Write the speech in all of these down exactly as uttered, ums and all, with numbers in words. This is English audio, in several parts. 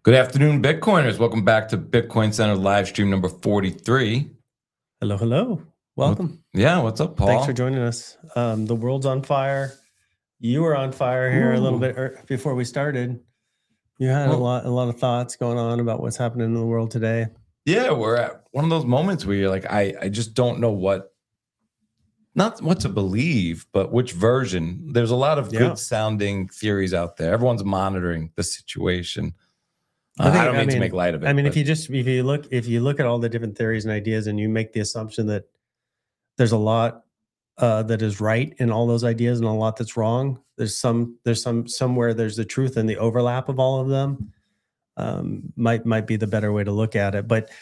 Good afternoon, Bitcoiners. Welcome back to Bitcoin Center live stream number forty-three. Hello, hello. Welcome. What, yeah, what's up, Paul? Thanks for joining us. Um, the world's on fire. You were on fire here Ooh. a little bit er- before we started. You had well, a lot, a lot of thoughts going on about what's happening in the world today. Yeah, we're at one of those moments where you're like, I, I just don't know what, not what to believe, but which version. There's a lot of yeah. good sounding theories out there. Everyone's monitoring the situation. Uh, I, think, I don't mean, I mean to make light of it. I mean, but. if you just if you look if you look at all the different theories and ideas, and you make the assumption that there's a lot uh, that is right in all those ideas and a lot that's wrong, there's some there's some somewhere there's the truth and the overlap of all of them. Um, might might be the better way to look at it. But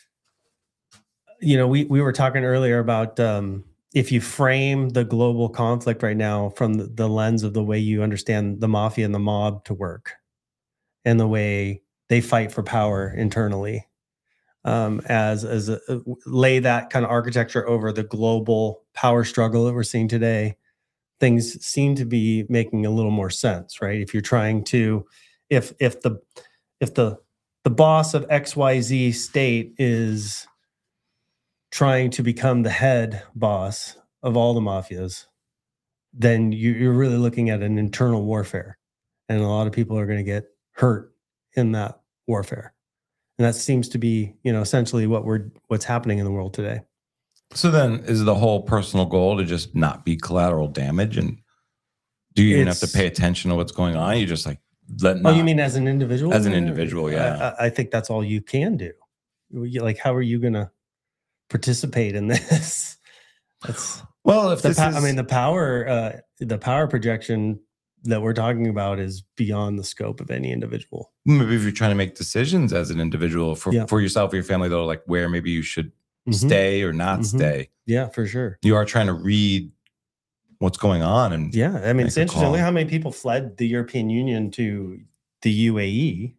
you know, we we were talking earlier about um, if you frame the global conflict right now from the, the lens of the way you understand the mafia and the mob to work, and the way they fight for power internally, um, as as a, lay that kind of architecture over the global power struggle that we're seeing today. Things seem to be making a little more sense, right? If you're trying to, if if the if the the boss of X Y Z state is trying to become the head boss of all the mafias, then you, you're really looking at an internal warfare, and a lot of people are going to get hurt in that warfare. And that seems to be, you know, essentially what we're what's happening in the world today. So then is the whole personal goal to just not be collateral damage? And do you even it's, have to pay attention to what's going on? You just like let not, Oh, you mean as an individual? As an individual, yeah. I, I think that's all you can do. Like, how are you going to participate in this? That's well, if the this po- is, I mean, the power, uh, the power projection that we're talking about is beyond the scope of any individual. Maybe if you're trying to make decisions as an individual for, yeah. for yourself or your family, though, like where maybe you should mm-hmm. stay or not mm-hmm. stay. Yeah, for sure. You are trying to read what's going on. And yeah, I mean, it's interesting how many people fled the European Union to the U A E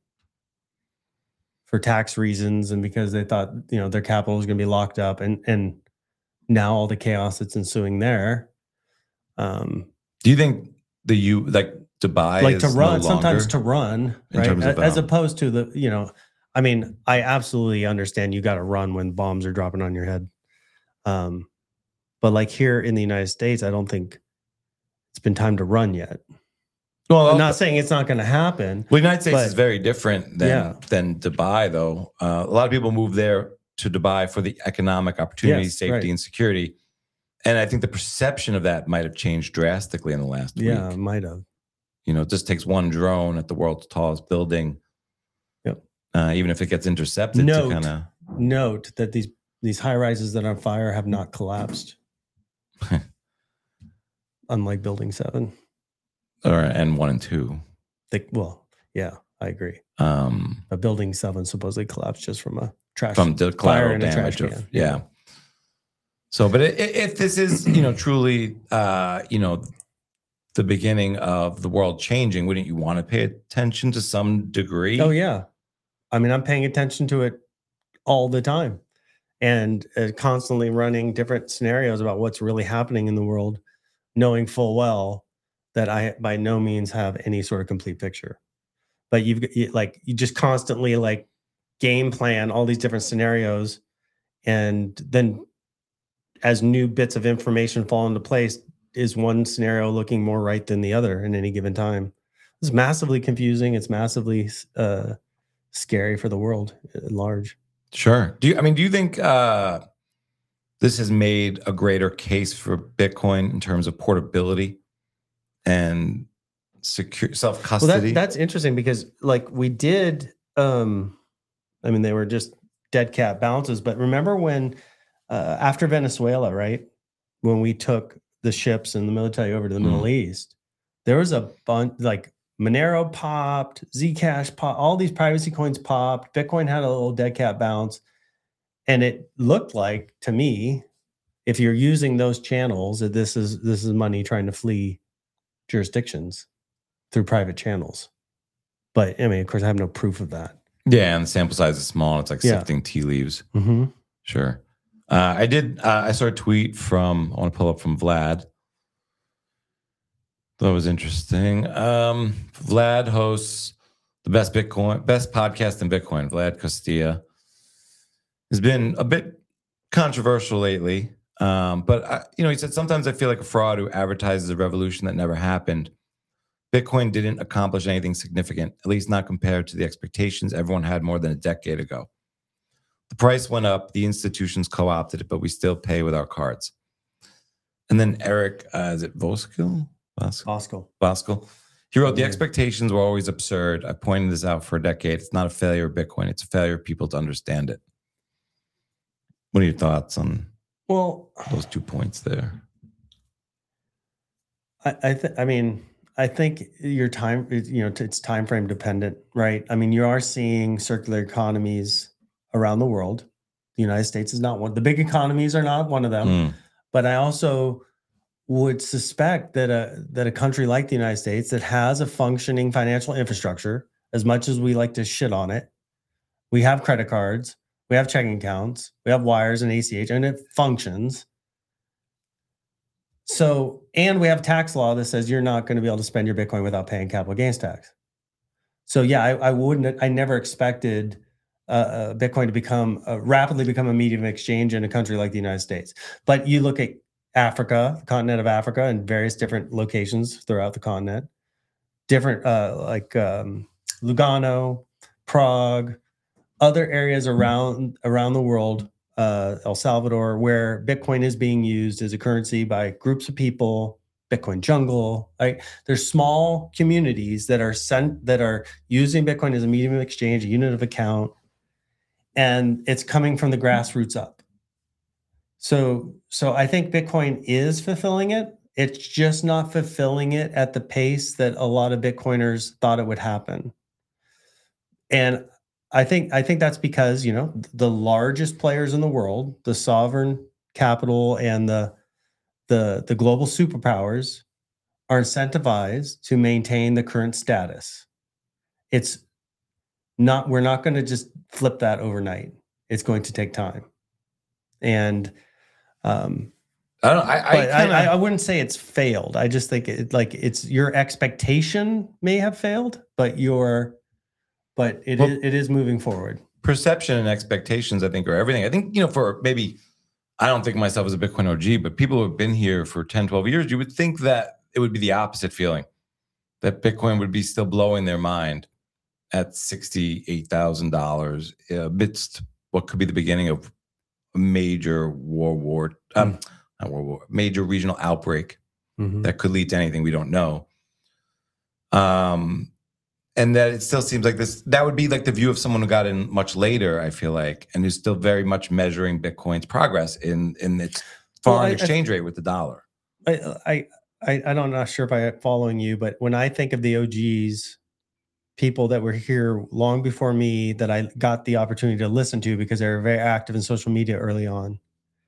for tax reasons and because they thought, you know, their capital was going to be locked up, and and now all the chaos that's ensuing there. Um, Do you think the U like Dubai like is to run no sometimes to run right of, as um, opposed to the, you know, I mean, I absolutely understand you got to run when bombs are dropping on your head. Um, but like here in the United States, I don't think it's been time to run yet. Well, I'm not saying it's not going to happen. Well, the United States but, is very different than, yeah. than Dubai, though. Uh, a lot of people move there to Dubai for the economic opportunity, yes, safety, right. and security. And I think the perception of that might have changed drastically in the last yeah, week. Yeah, it might have. You know, it just takes one drone at the world's tallest building. Yep. Uh, even if it gets intercepted, note, to kind of note that these these high rises that are on fire have not collapsed, unlike Building Seven, or and one and two. They, well, yeah, I agree. Um, a Building Seven supposedly collapsed just from a trash from the fire in a damage trash of, can. Yeah. yeah. So, but it, if this is, you know, truly, uh, you know, the beginning of the world changing, wouldn't you want to pay attention to some degree? Oh, yeah. I mean, I'm paying attention to it all the time and uh, constantly running different scenarios about what's really happening in the world, knowing full well that I by no means have any sort of complete picture. But you've you, like, you just constantly like game plan all these different scenarios. And then as new bits of information fall into place, is one scenario looking more right than the other in any given time? It's massively confusing. It's massively uh, scary for the world at large. Sure. Do you, I mean, do you think uh, this has made a greater case for Bitcoin in terms of portability and secure self-custody? Well, that, that's interesting because like we did, um, I mean, they were just dead cat bounces, but remember when uh, after Venezuela, right? When we took the ships and the military over to the mm. Middle East, there was a bunch, like Monero popped, Zcash popped, all these privacy coins popped, Bitcoin had a little dead cat bounce. And it looked like to me, if you're using those channels, that this is this is money trying to flee jurisdictions through private channels. But I mean, of course, I have no proof of that. Yeah, and the sample size is small. It's like yeah. sifting tea leaves. Mm-hmm. Sure. Uh, I did. Uh, I saw a tweet from. I want to pull up from Vlad. That was interesting. Um, Vlad hosts the best Bitcoin, best podcast in Bitcoin, Vlad Costilla, has been a bit controversial lately. Um, but I, you know, he said, sometimes I feel like a fraud who advertises a revolution that never happened. Bitcoin didn't accomplish anything significant, at least not compared to the expectations everyone had more than a decade ago. The price went up, the institutions co-opted it, but we still pay with our cards. And then Eric, uh, is it Voskuil? Voskuil. Voskuil. He wrote, Yeah. the expectations were always absurd. I pointed this out for a decade. It's not a failure of Bitcoin. It's a failure of people to understand it. What are your thoughts on well those two points there? I I, th- I mean, I think your time, you know, it's time frame dependent, right? I mean, you are seeing circular economies around the world. The United States is not one. The big economies are not one of them. Mm. But I also would suspect that a that a country like the United States that has a functioning financial infrastructure, as much as we like to shit on it, we have credit cards, we have checking accounts, we have wires and A C H, and it functions. So, and we have tax law that says you're not going to be able to spend your Bitcoin without paying capital gains tax. So, yeah, I, I wouldn't. I never expected uh, uh, Bitcoin to become uh, rapidly become a medium of exchange in a country like the United States. But you look at Africa, the continent of Africa, and various different locations throughout the continent, different uh, like um, Lugano, Prague, other areas around around the world, uh, El Salvador, where Bitcoin is being used as a currency by groups of people. Bitcoin jungle, right? There's small communities that are sent that are using Bitcoin as a medium of exchange, a unit of account, and it's coming from the grassroots up. So, so I think Bitcoin is fulfilling it. It's just not fulfilling it at the pace that a lot of Bitcoiners thought it would happen. And I think I think that's because, you know, the largest players in the world, the sovereign capital and the the the global superpowers, are incentivized to maintain the current status. It's not, we're not going to just flip that overnight. It's going to take time. And um I don't I I, kinda, I I wouldn't say it's failed. I just think it like it's your expectation may have failed, but your but it well, is it is moving forward. Perception and expectations, I think, are everything. I think, you know, for maybe, I don't think of myself as a Bitcoin O G, but people who have been here for ten, twelve years, you would think that it would be the opposite feeling, that Bitcoin would be still blowing their mind at sixty-eight thousand dollars amidst what could be the beginning of a major war, war, um, mm. not war, war, major regional outbreak mm-hmm. that could lead to anything we don't know. Um, and that it still seems like this, that would be like the view of someone who got in much later, I feel like, and who's still very much measuring Bitcoin's progress in, in its foreign well, I, exchange I, rate with the dollar. I, I, I, I don't, I'm not sure if I'm following you, but when I think of the O Gs, people that were here long before me that I got the opportunity to listen to because they were very active in social media early on,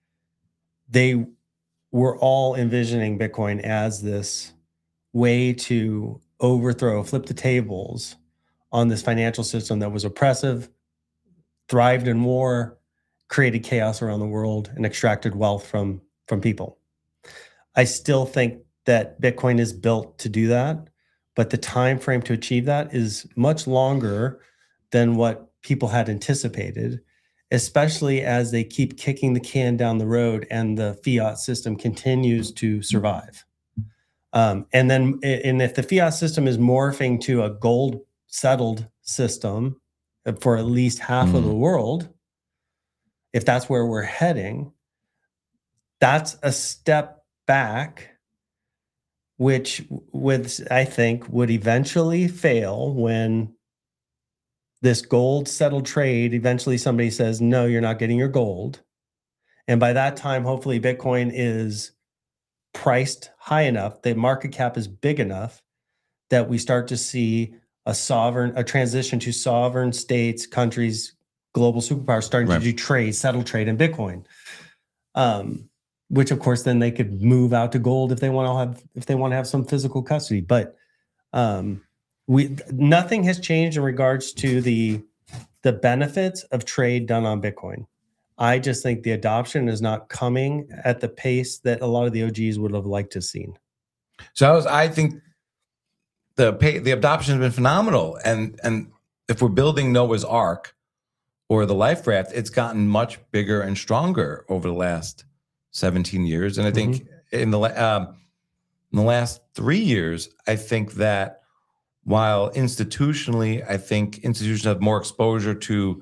they were all envisioning Bitcoin as this way to overthrow, flip the tables on this financial system that was oppressive, thrived in war, created chaos around the world, and extracted wealth from, from people. I still think that Bitcoin is built to do that, but the time frame to achieve that is much longer than what people had anticipated, especially as they keep kicking the can down the road and the fiat system continues to survive. Um, and then, and if the fiat system is morphing to a gold settled system for at least half mm. of the world, if that's where we're heading, that's a step back, which with, I think, would eventually fail when this gold settled trade, eventually somebody says, no, you're not getting your gold. And by that time, hopefully Bitcoin is priced high enough, the market cap is big enough that we start to see a sovereign, a transition to sovereign states, countries, global superpowers starting right. to do trade, settle trade in Bitcoin. Um, which of course then they could move out to gold if they want to have, if they want to have some physical custody. But um, we, nothing has changed in regards to the, the benefits of trade done on Bitcoin. I just think the adoption is not coming at the pace that a lot of the O Gs would have liked to have seen. So I, was, I think the pay, the adoption has been phenomenal. And and if we're building Noah's Ark or the life raft, it's gotten much bigger and stronger over the last seventeen years. And I think mm-hmm. in the um, in the last three years, I think that while institutionally, I think institutions have more exposure to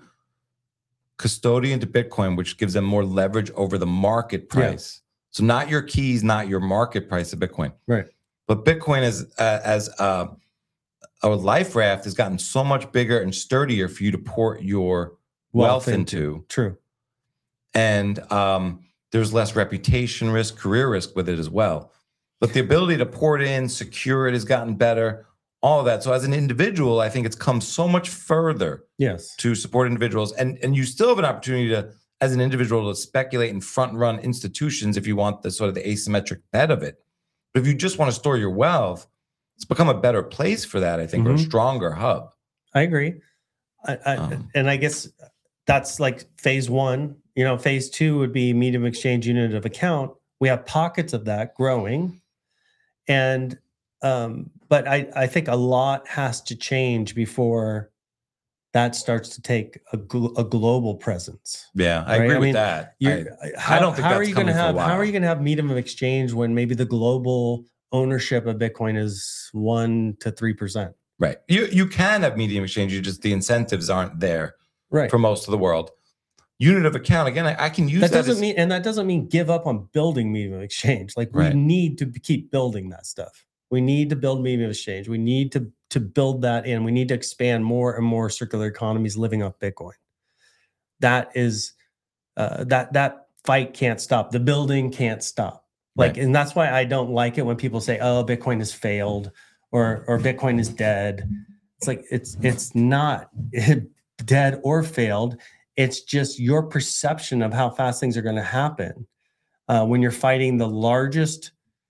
custodian to Bitcoin, which gives them more leverage over the market price. Yeah. So not your keys, not your market price of Bitcoin. Right. But Bitcoin as uh, as uh, a life raft has gotten so much bigger and sturdier for you to port your wealth, wealth into. into. True. And um, there's less reputation risk, career risk with it as well. But the ability to port in, secure it has gotten better, all of that. So as an individual, I think it's come so much further yes. to support individuals. And, and you still have an opportunity to, as an individual, to speculate and front run institutions if you want the sort of the asymmetric bet of it. But if you just want to store your wealth, it's become a better place for that, I think, mm-hmm. or a stronger hub. I agree. I, I, um, and I guess that's like phase one. You know, phase two would be medium exchange unit of account. We have pockets of that growing. And, um, but I, I think a lot has to change before that starts to take a, gl- a global presence. Yeah, I right? agree I with mean, that. I, how, I don't think how that's are you going to have how are you going to have medium of exchange when maybe the global ownership of Bitcoin is one to three percent? Right. You you can have medium exchange. You just the incentives aren't there. Right. For most of the world. Unit of account again. I, I can use that. that Doesn't as, mean and that doesn't mean give up on building medium of exchange. Like we right. need to keep building that stuff. We need to build medium of exchange. We need to to build that in. We need to expand more and more circular economies living off Bitcoin. That is uh, that that fight can't stop. The building can't stop. Like, right. and that's why I don't like it when people say, "Oh, Bitcoin has failed," or or Bitcoin is dead. It's like it's it's not dead or failed. It's just your perception of how fast things are going to happen uh, when you're fighting the largest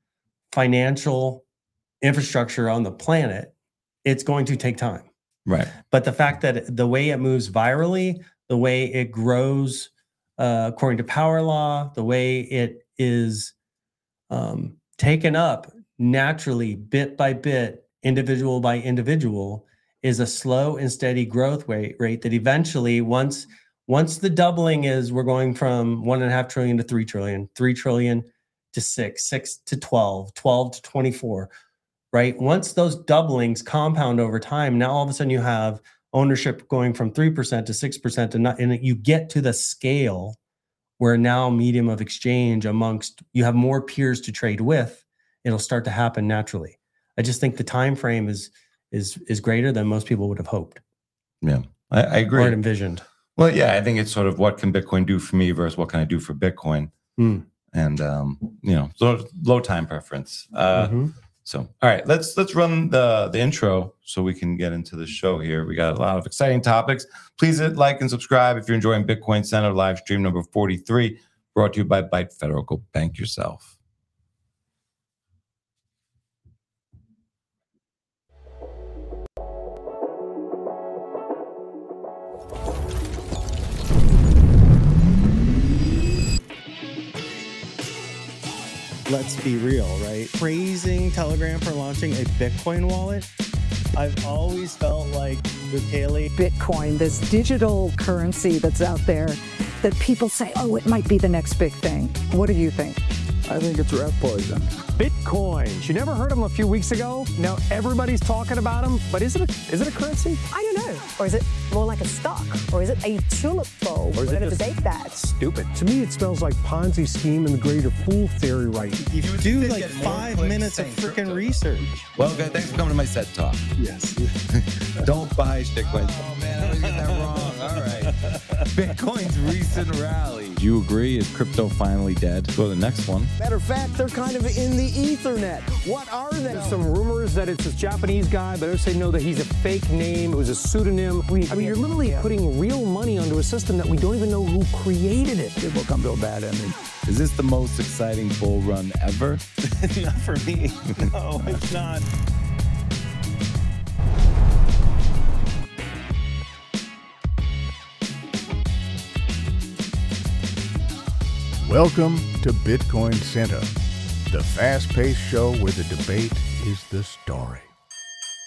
financial infrastructure on the planet. It's going to take time. Right. But the fact that the way it moves virally, the way it grows uh, according to power law, the way it is um, taken up naturally, bit by bit, individual by individual, is a slow and steady growth rate, rate that eventually, once once the doubling is, we're going from one and a half trillion to three trillion, three trillion to six, six to twelve, twelve to twenty-four. Right? Once those doublings compound over time, now all of a sudden you have ownership going from three percent to six percent, and, not, and you get to the scale where now medium of exchange amongst, you have more peers to trade with, it'll start to happen naturally. I just think the time frame is is is greater than most people would have hoped. Yeah, I, I agree. Or envisioned. Well, yeah, I think it's sort of what can Bitcoin do for me versus what can I do for Bitcoin? Mm. And, um, you know, so low time preference. Uh, mm-hmm. So, all right, let's let's run the the intro so we can get into the show here. We got a lot of exciting topics. Please hit like and subscribe if you're enjoying Bitcoin Center live stream number forty-three, brought to you by Byte Federal. Go bank yourself. Let's be real, right? Praising Telegram for launching a Bitcoin wallet. I've always felt like with Haley. Bitcoin, this digital currency that's out there that people say, oh, it might be the next big thing. What do you think? I think it's rat poison. Bitcoins. You never heard of them a few weeks ago? Now everybody's talking about them, but is it a, is it a currency? I don't know. Or is it more like a stock? Or is it a tulip bulb? Or is We're it going to just debate that. Stupid. To me, it smells like Ponzi scheme and the greater fool theory, right? If you do like five minutes of freaking research. Well, okay, thanks for coming to my set talk. Yes. Don't buy shitcoins. Oh man, I was getting that wrong. All right. Bitcoin's recent rally. Do you agree? Is crypto finally dead? Go to the next one. Matter of fact, they're kind of in the Ethernet. What are they? There's some rumors that it's this Japanese guy, but others say no, that he's a fake name. It was a pseudonym. We, I mean, you're literally yeah. putting real money onto a system that we don't even know who created it. It will come to a bad ending. Is this the most exciting bull run ever? Not for me. No, it's not. Welcome to Bitcoin Center, the fast-paced show where the debate is the story.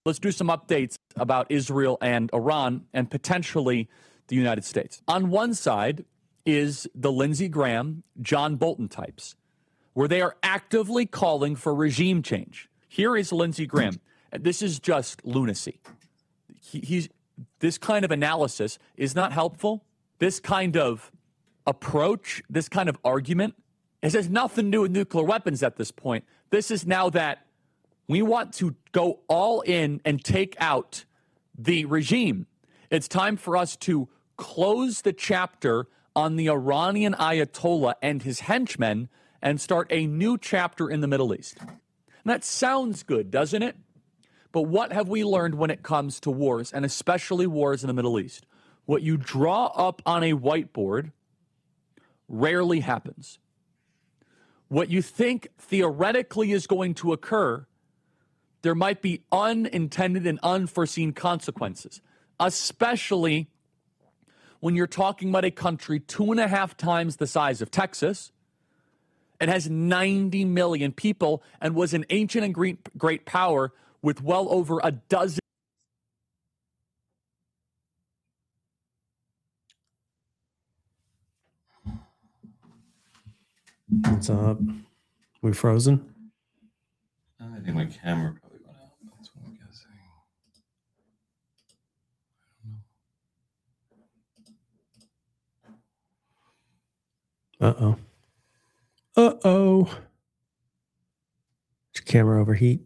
Let's do some updates about Israel and Iran and potentially the United States. On one side is the Lindsey Graham, John Bolton types, where they are actively calling for regime change. Here is Lindsey Graham. This is just lunacy. He, he's this kind of analysis is not helpful. This kind of approach, this kind of argument, it has nothing to do with nuclear weapons at this point. This is now that we want to go all in and take out the regime. It's time for us to close the chapter on the Iranian Ayatollah and his henchmen and start a new chapter in the Middle East. And that sounds good, doesn't it? But what have we learned when it comes to wars, and especially wars in the Middle East? What you draw up on a whiteboard rarely happens. What you think theoretically is going to occur, there might be unintended and unforeseen consequences, especially when you're talking about a country two and a half times the size of Texas. It has ninety million people and was an ancient and great, great power with well over a dozen. What's up? We frozen? I think my camera probably went out. That's what I'm guessing. Uh-oh. Uh-oh. Did your camera overheat?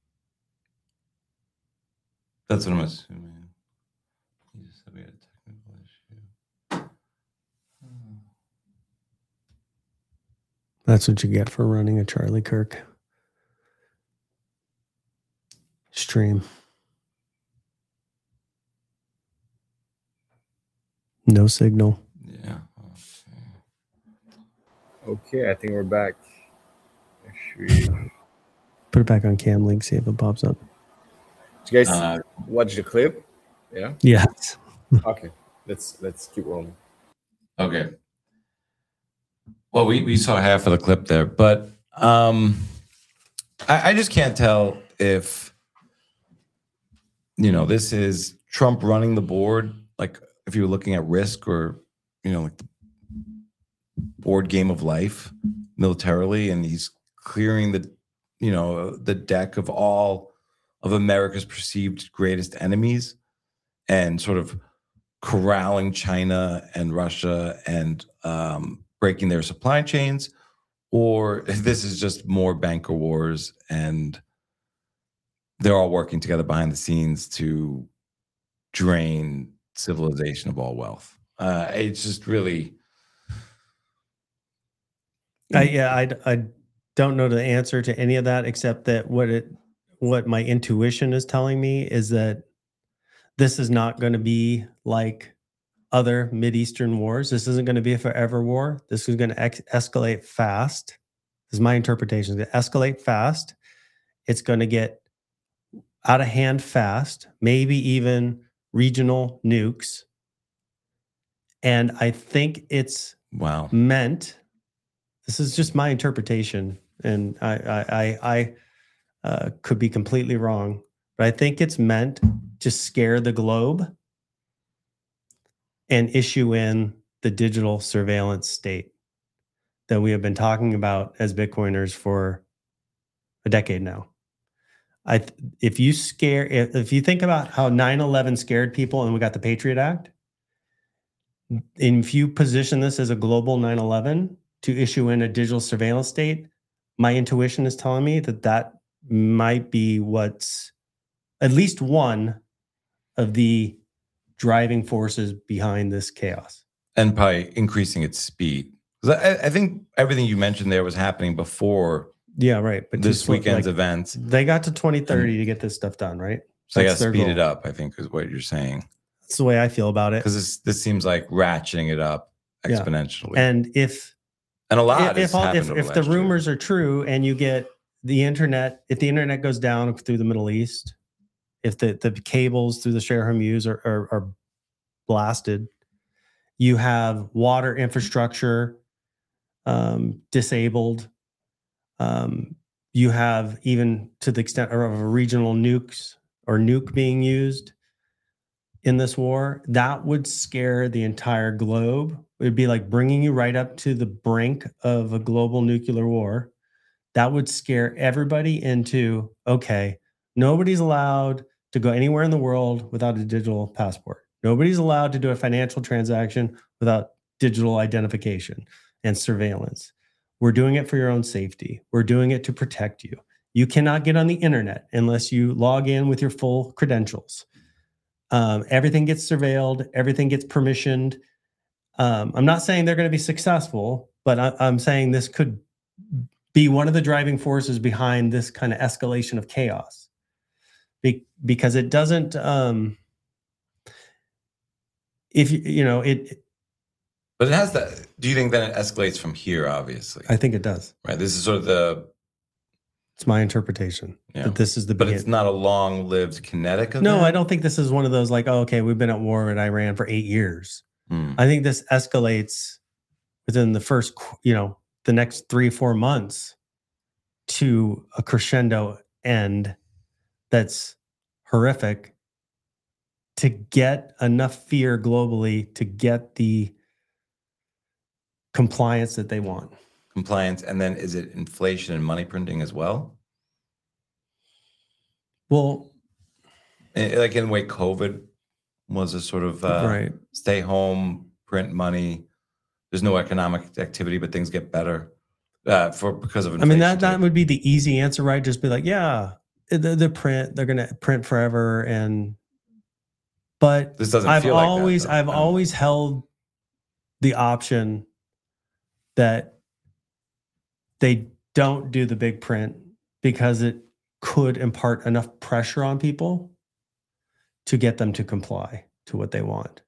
That's what I'm assuming. You just said we had a technical issue. That's what you get for running a Charlie Kirk stream. No signal. Yeah. Okay. Okay, I think we're back. Should we... Put it back on Cam Link, see if it pops up. Did you guys Uh, watch the clip? Yeah. Yes. Okay. Let's let's keep rolling. Okay. Well, we, we saw half of the clip there, but um, I, I just can't tell if, you know, this is Trump running the board, like if you were looking at risk or, you know, like the board game of life militarily, and he's clearing the, you know, the deck of all of America's perceived greatest enemies and sort of corralling China and Russia and um, breaking their supply chains, or if this is just more banker wars and they're all working together behind the scenes to drain civilization of all wealth. Uh, it's just really... I, yeah, I, I don't know the answer to any of that, except that what it what my intuition is telling me is that this is not going to be like other Mideastern wars. This isn't going to be a forever war. This is going to ex- escalate fast. This is my interpretation. It's going to escalate fast. It's going to get out of hand fast, maybe even regional nukes. And I think it's wow meant, this is just my interpretation, and I, I, I, I uh, could be completely wrong, but I think it's meant to scare the globe and issue in the digital surveillance state that we have been talking about as Bitcoiners for a decade now. I, if you scare, if, if you think about how nine eleven scared people and we got the Patriot Act, and if you position this as a global nine eleven to issue in a digital surveillance state, my intuition is telling me that that might be what's at least one of the driving forces behind this chaos. And probably increasing its speed. Because I, I think everything you mentioned there was happening before Yeah, right. But this just weekend's like, events. They got to twenty thirty and, to get this stuff done, right? So That's I got to speed goal. it up, I think, is what you're saying. That's the way I feel about it. Because this, this seems like ratcheting it up exponentially. Yeah. And if and a lot if if, all, if, if the rumors year. are true and you get the internet, if the internet goes down through the Middle East, if the, the cables through the Share Hormuz are, are, are blasted, you have water infrastructure um, disabled. Um, you have, even to the extent of regional nukes or nuke being used in this war, that would scare the entire globe. It would be like bringing you right up to the brink of a global nuclear war. That would scare everybody into, okay, nobody's allowed to go anywhere in the world without a digital passport. Nobody's allowed to do a financial transaction without digital identification and surveillance. We're doing it for your own safety. We're doing it to protect you. You cannot get on the internet unless you log in with your full credentials. Um, everything gets surveilled. Everything gets permissioned. Um, I'm not saying they're going to be successful, but I, I'm saying this could be one of the driving forces behind this kind of escalation of chaos. Be, because it doesn't, um, if you, you know, it. But it has that. Do you think then it escalates from here, obviously? I think it does. Right. This is sort of the. It's my interpretation yeah. that this is the But beginning. It's not a long-lived kinetic event? No, I don't think this is one of those like, oh, okay, we've been at war with Iran for eight years. Hmm. I think this escalates within the first, you know, the next three, four months to a crescendo end that's horrific to get enough fear globally to get the compliance that they want. Compliance, and then is it inflation and money printing as well? Well, like in the way COVID was a sort of uh, right. stay home, print money. There's no economic activity, but things get better uh, for because of inflation. I mean, that that would be the easy answer, right? Just be like, yeah, the, the print, they're going to print forever, and but this doesn't. I've feel always, like that, I've always held the option that they don't do the big print because it could impart enough pressure on people to get them to comply to what they want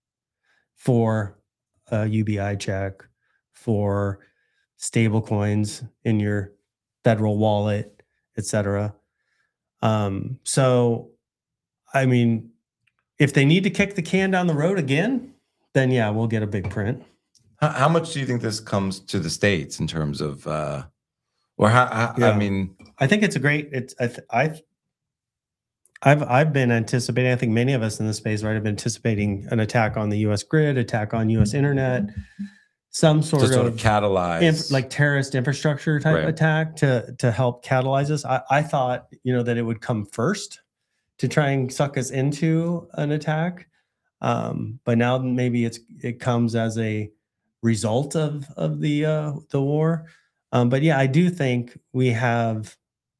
for a U B I check, for stable coins in your federal wallet, et cetera. Um, so, I mean, if they need to kick the can down the road again, then yeah, we'll get a big print. How, how much do you think this comes to the States in terms of, uh, or how, how yeah. I mean, I think it's a great, it's, I, I've, I've, I've been anticipating, I think many of us in this space, right, have been anticipating an attack on the U S grid, attack on U S internet, some sort, to of, sort of catalyze, inf, like terrorist infrastructure type right. attack to, to help catalyze us. I, I thought, you know, that it would come first to try and suck us into an attack. Um, but now maybe it's, it comes as a result of, of the, uh, the war. Um, but yeah, I do think we have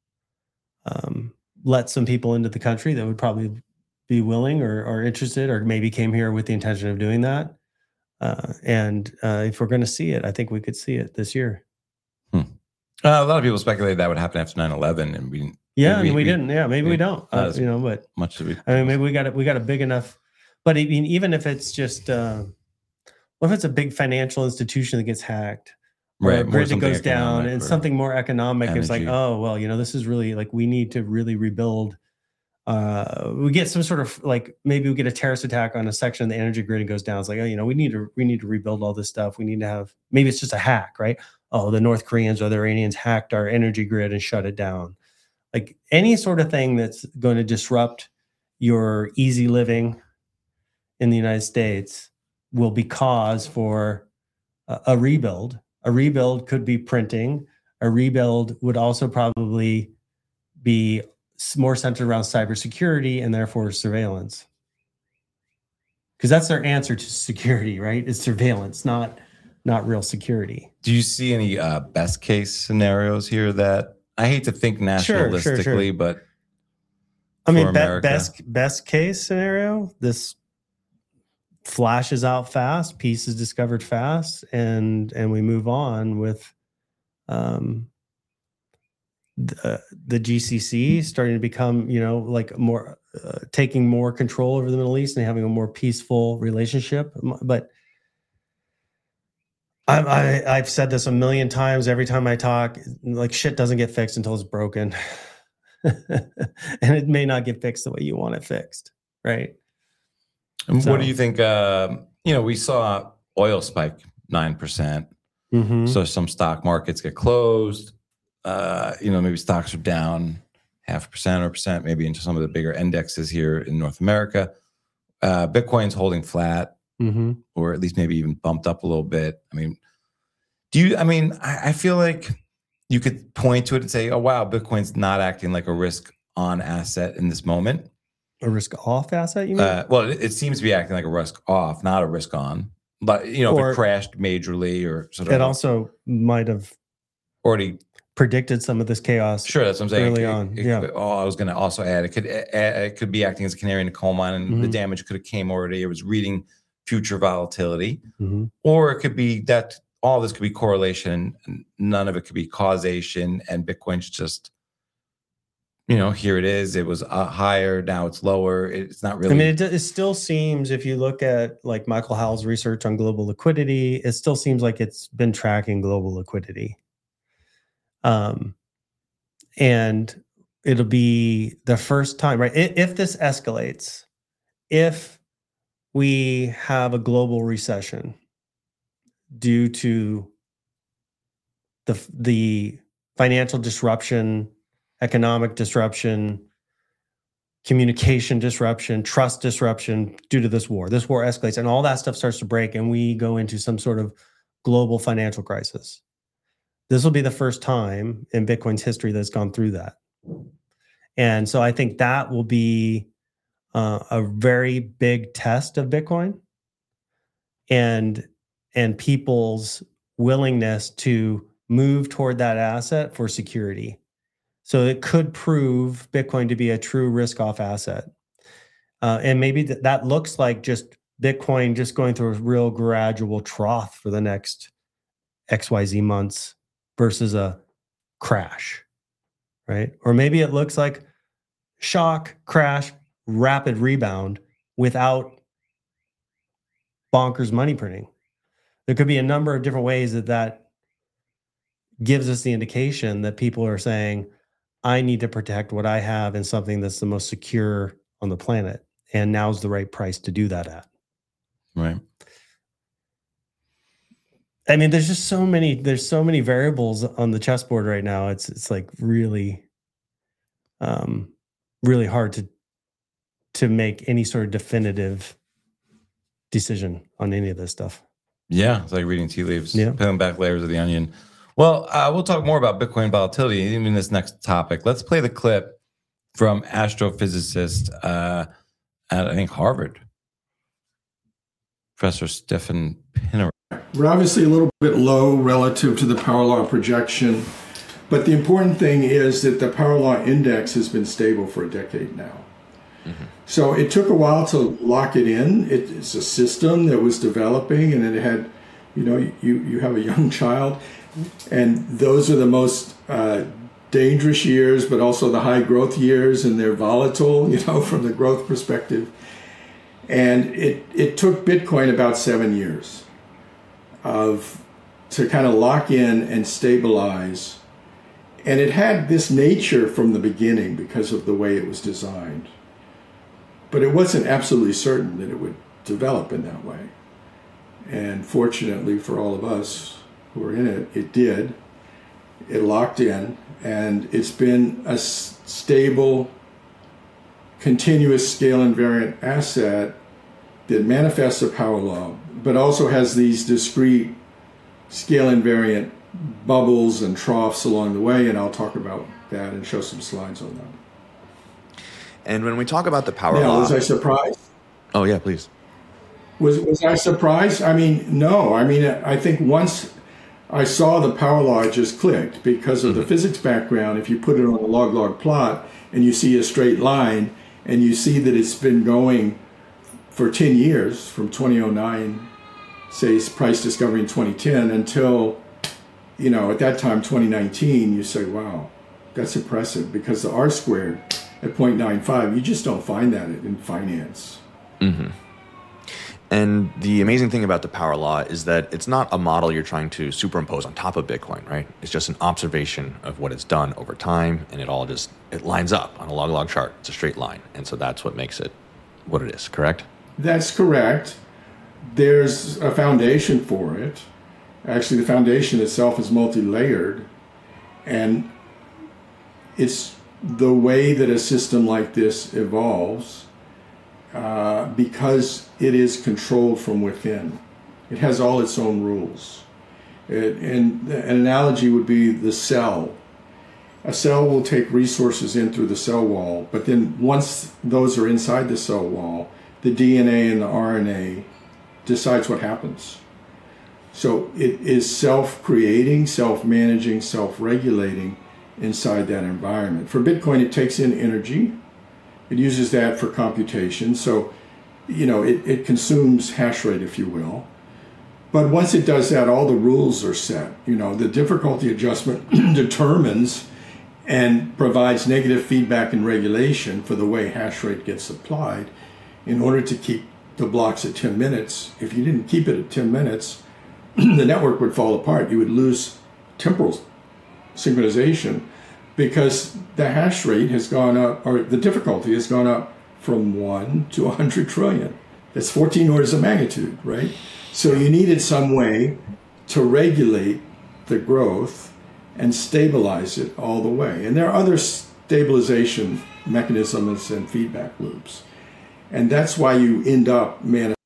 um, let some people into the country that would probably be willing or, or interested, or maybe came here with the intention of doing that. Uh, and uh, if we're going to see it, I think we could see it this year. Hmm. Uh, a lot of people speculated that would happen after nine eleven, and we yeah, we, and we, we didn't. Yeah, maybe we, we don't. Uh, you know, but much to be. I mean, maybe we got it. We got a big enough. But I mean, even if it's just, uh, what if it's a big financial institution that gets hacked? Or right, a grid that goes down and something more economic. Energy. It's like, oh, well, you know, this is really like, we need to really rebuild. Uh, we get some sort of like, maybe we get a terrorist attack on a section of the energy grid and goes down. It's like, oh, you know, we need to, we need to rebuild all this stuff. We need to have, maybe it's just a hack, right? Oh, the North Koreans or the Iranians hacked our energy grid and shut it down. Like any sort of thing that's going to disrupt your easy living in the United States will be cause for a, a rebuild. A rebuild could be printing. A rebuild would also probably be more centered around cybersecurity and therefore surveillance. Because that's their answer to security, right? It's surveillance, not not real security. Do you see any uh, best case scenarios here that, I hate to think nationalistically, sure, sure, sure. but I mean, be- best best case scenario, this flashes out fast, peace is discovered fast, and and we move on with um the, the G C C starting to become, you know, like more uh, taking more control over the Middle East and having a more peaceful relationship. But I, I I've said this a million times. Every time I talk, like shit doesn't get fixed until it's broken, and it may not get fixed the way you want it fixed, right? And so, what do you think? Uh, you know, we saw oil spike nine percent. Mm-hmm. So some stock markets get closed. Uh, you know, maybe stocks are down. half a percent or percent, maybe into some of the bigger indexes here in North America. Uh, Bitcoin's holding flat, mm-hmm. or at least maybe even bumped up a little bit. I mean, do you, I mean, I, I feel like you could point to it and say, oh, wow, Bitcoin's not acting like a risk on asset in this moment. A risk off asset, you mean? Uh, well, it, it seems to be acting like a risk off, not a risk on. But, you know, or if it crashed majorly or sort of. It also might have already predicted some of this chaos. Sure, that's what I'm saying. Early it, on, it, yeah. It, oh, I was going to also add, it could it could be acting as a canary in a coal mine, and mm-hmm. the damage could have came already. It was reading future volatility. Mm-hmm. Or it could be that all this could be correlation, and none of it could be causation, and Bitcoin's just, you know, here it is. It was uh, higher, now it's lower. It's not really. I mean, it, it still seems, if you look at like Michael Howell's research on global liquidity, it still seems like it's been tracking global liquidity. Um, and it'll be the first time, right? If this escalates, if we have a global recession due to the the financial disruption, economic disruption, communication disruption, trust disruption due to this war. This war escalates and all that stuff starts to break and we go into some sort of global financial crisis. This will be the first time in Bitcoin's history that's gone through that. And so I think that will be uh, a very big test of Bitcoin and, and people's willingness to move toward that asset for security. So it could prove Bitcoin to be a true risk-off asset. Uh, and maybe th- that looks like just Bitcoin just going through a real gradual trough for the next X Y Z months versus a crash, right? Or maybe it looks like shock, crash, rapid rebound without bonkers money printing. There could be a number of different ways that that gives us the indication that people are saying, I need to protect what I have in something that's the most secure on the planet. And now's the right price to do that at. Right. I mean, there's just so many, there's so many variables on the chessboard right now. It's it's like really, um, really hard to to make any sort of definitive decision on any of this stuff. Yeah, it's like reading tea leaves, yeah. peeling back layers of the onion. Well, uh, we'll talk more about Bitcoin volatility even in this next topic. Let's play the clip from astrophysicist uh, at, I think, Harvard, Professor Stephan Pinner. We're obviously a little bit low relative to the power law projection, but the important thing is that the power law index has been stable for a decade now. Mm-hmm. So it took a while to lock it in. It, it's a system that was developing, and it had, you know, you, you have a young child, and those are the most uh, dangerous years, but also the high growth years, and they're volatile, you know, from the growth perspective. And it, it took Bitcoin about seven years of to kind of lock in and stabilize. And it had this nature from the beginning because of the way it was designed. But it wasn't absolutely certain that it would develop in that way. And fortunately for all of us who are in it, it did. It locked in, and it's been a s- stable, continuous scale invariant asset that manifests a power law, but also has these discrete scale invariant bubbles and troughs along the way, and I'll talk about that and show some slides on that. And when we talk about the power now, law... was I surprised? Oh, yeah, please. Was was I surprised? I mean, no. I mean, I think once I saw the power law, it just clicked because of mm-hmm. the physics background. If you put it on a log-log plot and you see a straight line and you see that it's been going for ten years, from twenty oh nine, say, price discovery in twenty ten, until, you know, at that time, twenty nineteen, you say, wow, that's impressive, because the R squared at zero point nine five, you just don't find that in finance. Mm-hmm. And the amazing thing about the power law is that it's not a model you're trying to superimpose on top of Bitcoin, right? It's just an observation of what it's done over time, and it all just, it lines up on a log-log chart. It's a straight line, and so that's what makes it what it is, correct? That's correct. There's a foundation for it. Actually, the foundation itself is multi-layered, and it's the way that a system like this evolves, uh, because it is controlled from within. It has all its own rules. It, and an analogy would be the cell. A cell will take resources in through the cell wall, but then once those are inside the cell wall, the D N A and the R N A decides what happens. So it is self-creating, self-managing, self-regulating inside that environment. For Bitcoin, it takes in energy. It uses that for computation. So, you know, it, it consumes hash rate, if you will. But once it does that, all the rules are set. You know, the difficulty adjustment determines and provides negative feedback and regulation for the way hash rate gets applied in order to keep the blocks at ten minutes. If you didn't keep it at ten minutes, the network would fall apart. You would lose temporal synchronization because the hash rate has gone up, or the difficulty has gone up from one to one hundred trillion. That's fourteen orders of magnitude, right? So you needed some way to regulate the growth and stabilize it all the way. And there are other stabilization mechanisms and feedback loops. And that's why you end up managing.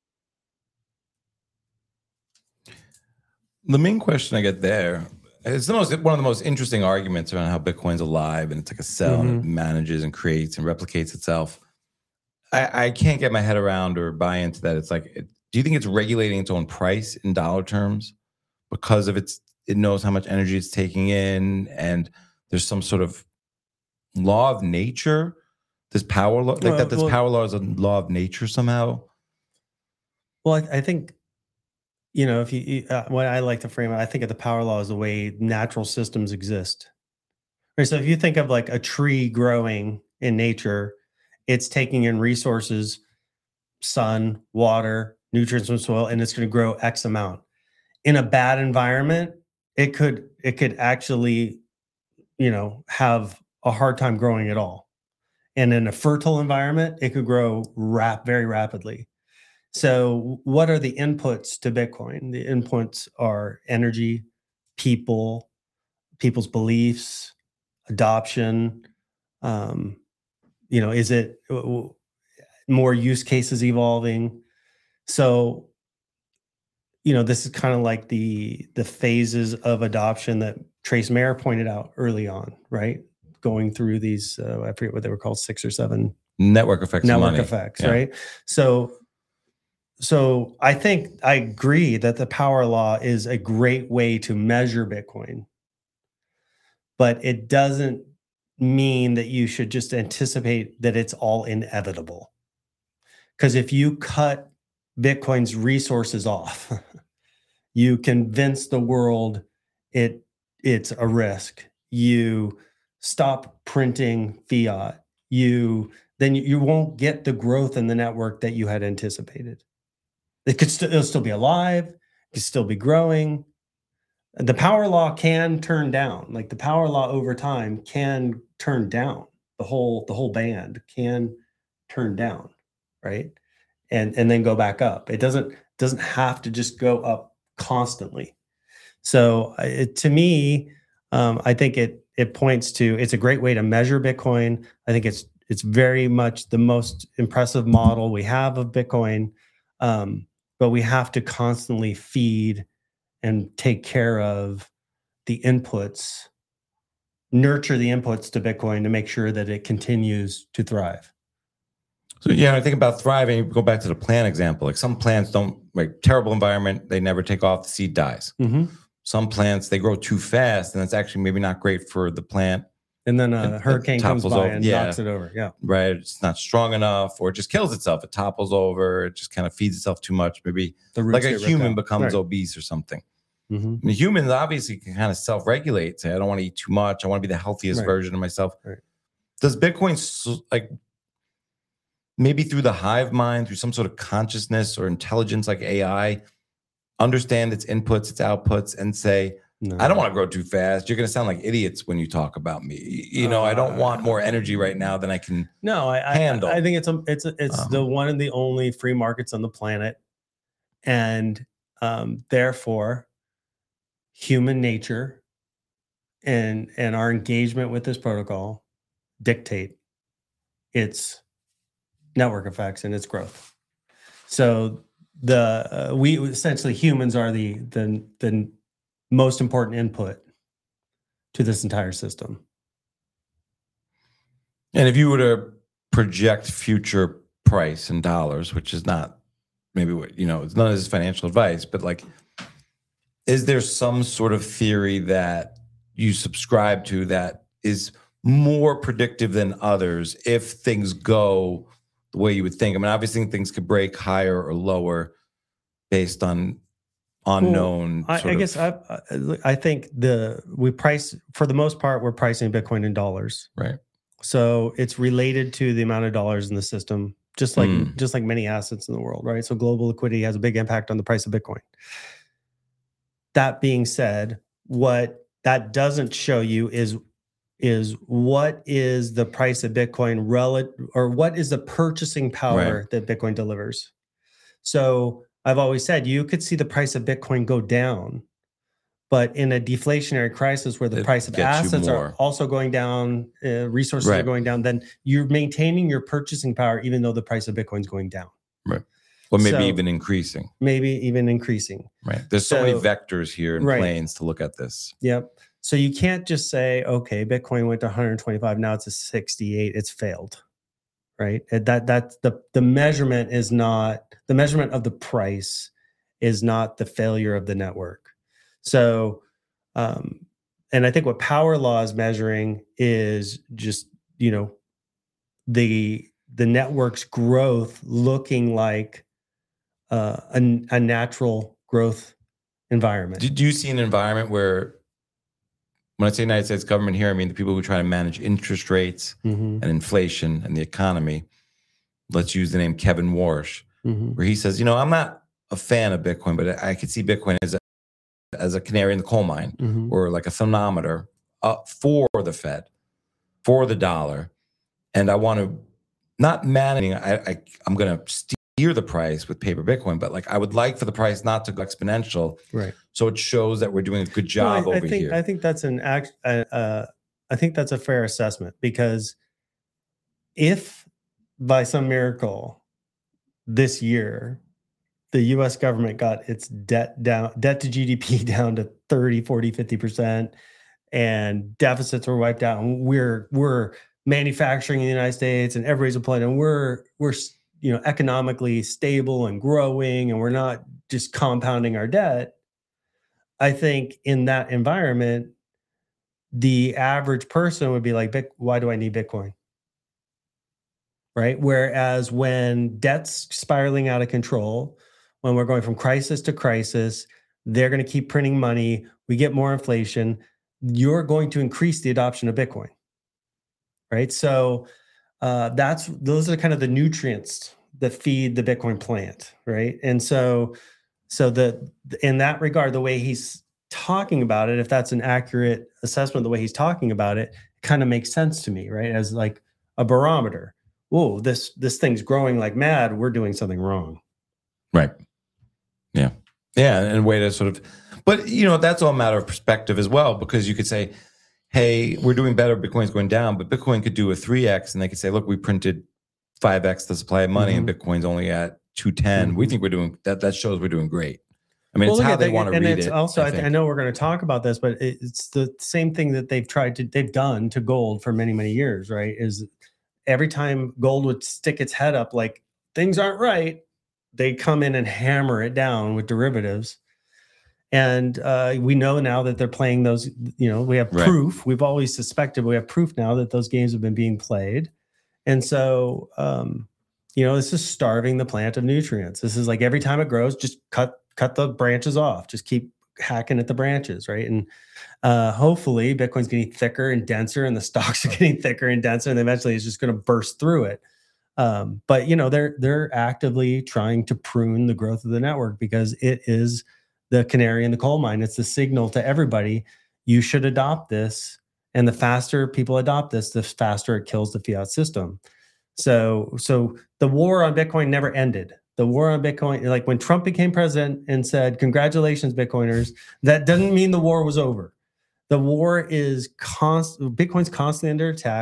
The main question I get there is the most one of the most interesting arguments around how Bitcoin's alive and it's like a cell Mm-hmm. and it manages and creates and replicates itself. I, I can't get my head around or buy into that. It's like, it, do you think it's regulating its own price in dollar terms because of its? It knows how much energy it's taking in, and there's some sort of law of nature. This power law, like Well, that. This well- power law is a law of nature somehow. Well, I, I think, you know, if you, uh, what I like to frame it, I think of the power law as the way natural systems exist. Right. So if you think of like a tree growing in nature, it's taking in resources, sun, water, nutrients from soil, and it's going to grow X amount. In a bad environment, it could, it could actually, you know, have a hard time growing at all. And in a fertile environment, it could grow rap very rapidly. So what are the inputs to Bitcoin? The inputs are energy, people, people's beliefs, adoption. Um, you know, is it more use cases evolving? So, you know, this is kind of like the the phases of adoption that Trace Mayer pointed out early on, right? Going through these, uh, I forget what they were called, six or seven Network effects. network of money. effects, Yeah. right? So, so I think I agree that the power law is a great way to measure Bitcoin, but it doesn't mean that you should just anticipate that it's all inevitable. Because if you cut Bitcoin's resources off, you convince the world it it's a risk. You stop printing fiat. You then you, you won't get the growth in the network that you had anticipated. It could still it'll still be alive. It could still be growing. The power law can turn down. Like the power law over time can turn down. The whole the whole band can turn down, right? And and then go back up. It doesn't doesn't have to just go up constantly. So it, to me, um, I think it it points to it's a great way to measure Bitcoin. I think it's it's very much the most impressive model we have of Bitcoin, um, but we have to constantly feed and take care of the inputs, nurture the inputs to Bitcoin to make sure that it continues to thrive. So yeah, I think about thriving. You go back to the plant example. Like some plants don't, like terrible environment, they never take off. The seed dies. Mm-hmm. Some plants they grow too fast, and it's actually maybe not great for the plant. And then a It- it hurricane comes topples by over. and Yeah. knocks it over. Yeah. Right, it's not strong enough, or it just kills itself. It topples over. It just kind of feeds itself too much. Maybe The roots like a get ripped human out. becomes Right. obese or something. Mm-hmm. I mean, humans obviously can kind of self-regulate. Say, I don't want to eat too much. I want to be the healthiest Right. version of myself. Right. Does Bitcoin s- like maybe through the hive mind, through some sort of consciousness or intelligence like A I, understand its inputs, its outputs, and say, No. I don't want to grow too fast. You're going to sound like idiots when you talk about me. You know, I don't want more energy right now than I can No, I, I, handle. I think it's a, it's a, it's Um, the one and the only free markets on the planet, and um, therefore, human nature and and our engagement with this protocol dictate its network effects and its growth. So the uh, we essentially humans are the the the most important input to this entire system. And if you were to project future price in dollars, which is not maybe what, you know, it's none of this financial advice, but like, is there some sort of theory that you subscribe to that is more predictive than others if things go the way you would think? I mean, obviously things could break higher or lower based on unknown. Well, I, I guess I, I think the we price, for the most part, we're pricing Bitcoin in dollars. Right. So it's related to the amount of dollars in the system, just like mm. just like many assets in the world, right? So global liquidity has a big impact on the price of Bitcoin. That being said, what that doesn't show you is is what is the price of Bitcoin relative, or what is the purchasing power right. that Bitcoin delivers. So I've always said you could see the price of Bitcoin go down, but in a deflationary crisis where the it price of assets are also going down, uh, resources right. are going down, then you're maintaining your purchasing power even though the price of Bitcoin is going down. Right. Or maybe so, even increasing. Maybe even increasing. Right. There's so, so many vectors here and right. planes to look at this. Yep. So you can't just say, okay, Bitcoin went to one hundred twenty-five, now it's a sixty-eight, it's failed. Right? That that's the the measurement is not the measurement of the price is not the failure of the network. So, um, and I think what Power Law is measuring is just, you know, the the network's growth looking like uh, a, a natural growth environment. Did you see an environment where, when I say United States government here, I mean the people who try to manage interest rates mm-hmm. and inflation and the economy? Let's use the name Kevin Warsh, mm-hmm. where he says, you know, I'm not a fan of Bitcoin, but I could see Bitcoin as a as a canary in the coal mine mm-hmm. or like a thermometer up for the Fed, for the dollar. And I want to not managing, I, I, I'm going to steer the price with paper Bitcoin, but like I would like for the price not to go exponential. Right. So it shows that we're doing a good job no, I, over I think, here. I think that's an act. Uh, uh, I think that's a fair assessment, because if by some miracle this year, the U S government got its debt down, debt to G D P down to thirty, forty, fifty percent, and deficits were wiped out, and we're we're manufacturing in the United States and everybody's employed, and we're we're you know economically stable and growing, and we're not just compounding our debt. I think in that environment, the average person would be like, why do I need Bitcoin? Right? Whereas when debt's spiraling out of control, when we're going from crisis to crisis, they're going to keep printing money, we get more inflation, you're going to increase the adoption of Bitcoin. Right? So uh, that's those are kind of the nutrients that feed the Bitcoin plant, right? And so, so the in that regard, the way he's talking about it, if that's an accurate assessment, the way he's talking about it, kind of makes sense to me, right? As like a barometer. Whoa, this this thing's growing like mad. We're doing something wrong. Right. Yeah. Yeah. And a way to sort of, but you know, that's all a matter of perspective as well, because you could say, hey, we're doing better, Bitcoin's going down, but Bitcoin could do a three X, and they could say, look, we printed five X the supply of money mm-hmm. and Bitcoin's only at two ten. Mm-hmm. We think we're doing, that That shows we're doing great. I mean, well, it's how they want to read it's it. Also, I, I, th- I know we're going to talk about this, but it's the same thing that they've tried to, they've done to gold for many, many years, right? Is every time gold would stick its head up like things aren't right, they come in and hammer it down with derivatives. And uh, we know now that they're playing those, you know, we have proof. Right. We've always suspected, but we have proof now that those games have been being played. And so, um, you know, this is starving the plant of nutrients. This is like every time it grows, just cut cut the branches off. Just keep hacking at the branches, right? And uh, hopefully Bitcoin's getting thicker and denser, and the stocks are getting thicker and denser, and eventually it's just going to burst through it. Um, but you know, they're they're actively trying to prune the growth of the network because it is the canary in the coal mine. It's the signal to everybody, you should adopt this. And the faster people adopt this, the faster it kills the fiat system. So, so the war on Bitcoin never ended. The war on Bitcoin, like when Trump became president and said, congratulations, Bitcoiners, that doesn't mean the war was over. The war is constant. Bitcoin's constantly under attack.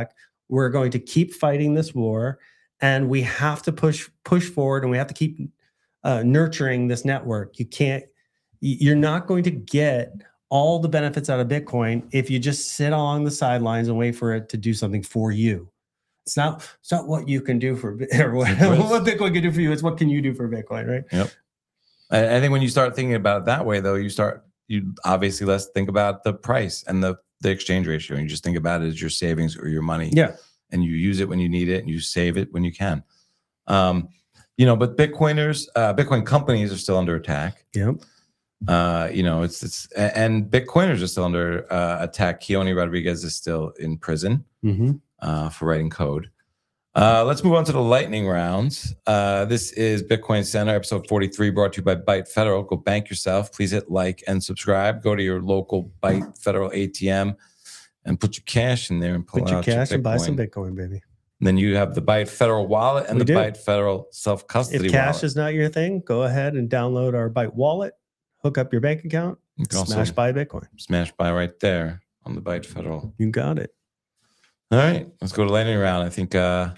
we're going to keep fighting this war, and we have to push push forward, and we have to keep uh, nurturing this network. You can't, you're not going to get all the benefits out of Bitcoin if you just sit along the sidelines and wait for it to do something for you. It's not, it's not what you can do for, or what, what Bitcoin can do for you. It's what can you do for Bitcoin, right? Yep. I, I think when you start thinking about it that way, though, you start, you obviously less think about the price and the, the exchange ratio. And you just think about it as your savings or your money. Yeah. And you use it when you need it and you save it when you can. Um, you know, but Bitcoiners, uh, Bitcoin companies are still under attack. Yep. Uh, you know, it's, it's, and Bitcoiners are still under uh, attack. Keone Rodriguez is still in prison. Mm-hmm. Uh, for writing code. Uh, let's move on to the lightning rounds. Uh, this is Bitcoin Center, episode forty-three, brought to you by Byte Federal. Go bank yourself. Please hit like and subscribe. Go to your local Byte Federal A T M and put your cash in there and pull put your out cash your and buy some Bitcoin, baby. And then you have the Byte Federal wallet and We the do. Byte Federal self-custody If cash wallet. is not your thing, go ahead and download our Byte wallet, hook up your bank account, You can also smash buy Bitcoin. Smash buy right there on the Byte Federal. You got it. All right, let's go to lightning round. I think, uh,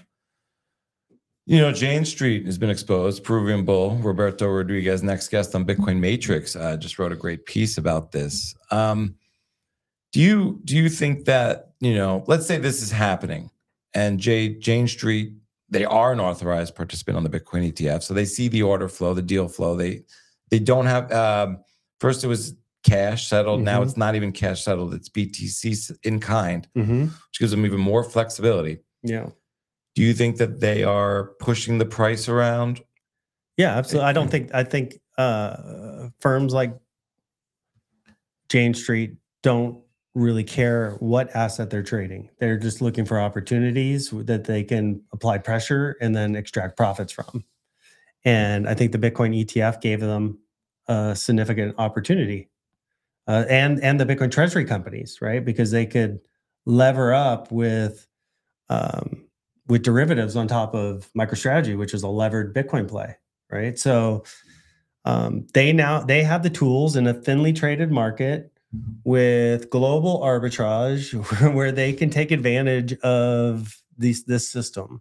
you know, Jane Street has been exposed. Peruvian Bull, Roberto Rodriguez, next guest on Bitcoin Matrix, uh, just wrote a great piece about this. Um, do you do you think that, you know, let's say this is happening, and Jay, Jane Street, they are an authorized participant on the Bitcoin E T F, so they see the order flow, the deal flow. They they don't have. Um, first, it was cash settled. Mm-hmm. Now it's not even cash settled. It's B T C in kind, mm-hmm. which gives them even more flexibility. Yeah. Do you think that they are pushing the price around? Yeah, absolutely. I don't think, I think uh, firms like Jane Street don't really care what asset they're trading. They're just looking for opportunities that they can apply pressure and then extract profits from. And I think the Bitcoin E T F gave them a significant opportunity. Uh, and and the Bitcoin treasury companies, right? Because they could lever up with um, with derivatives on top of MicroStrategy, which is a levered Bitcoin play, right? So um, they now they have the tools in a thinly traded market with global arbitrage, where they can take advantage of these this system.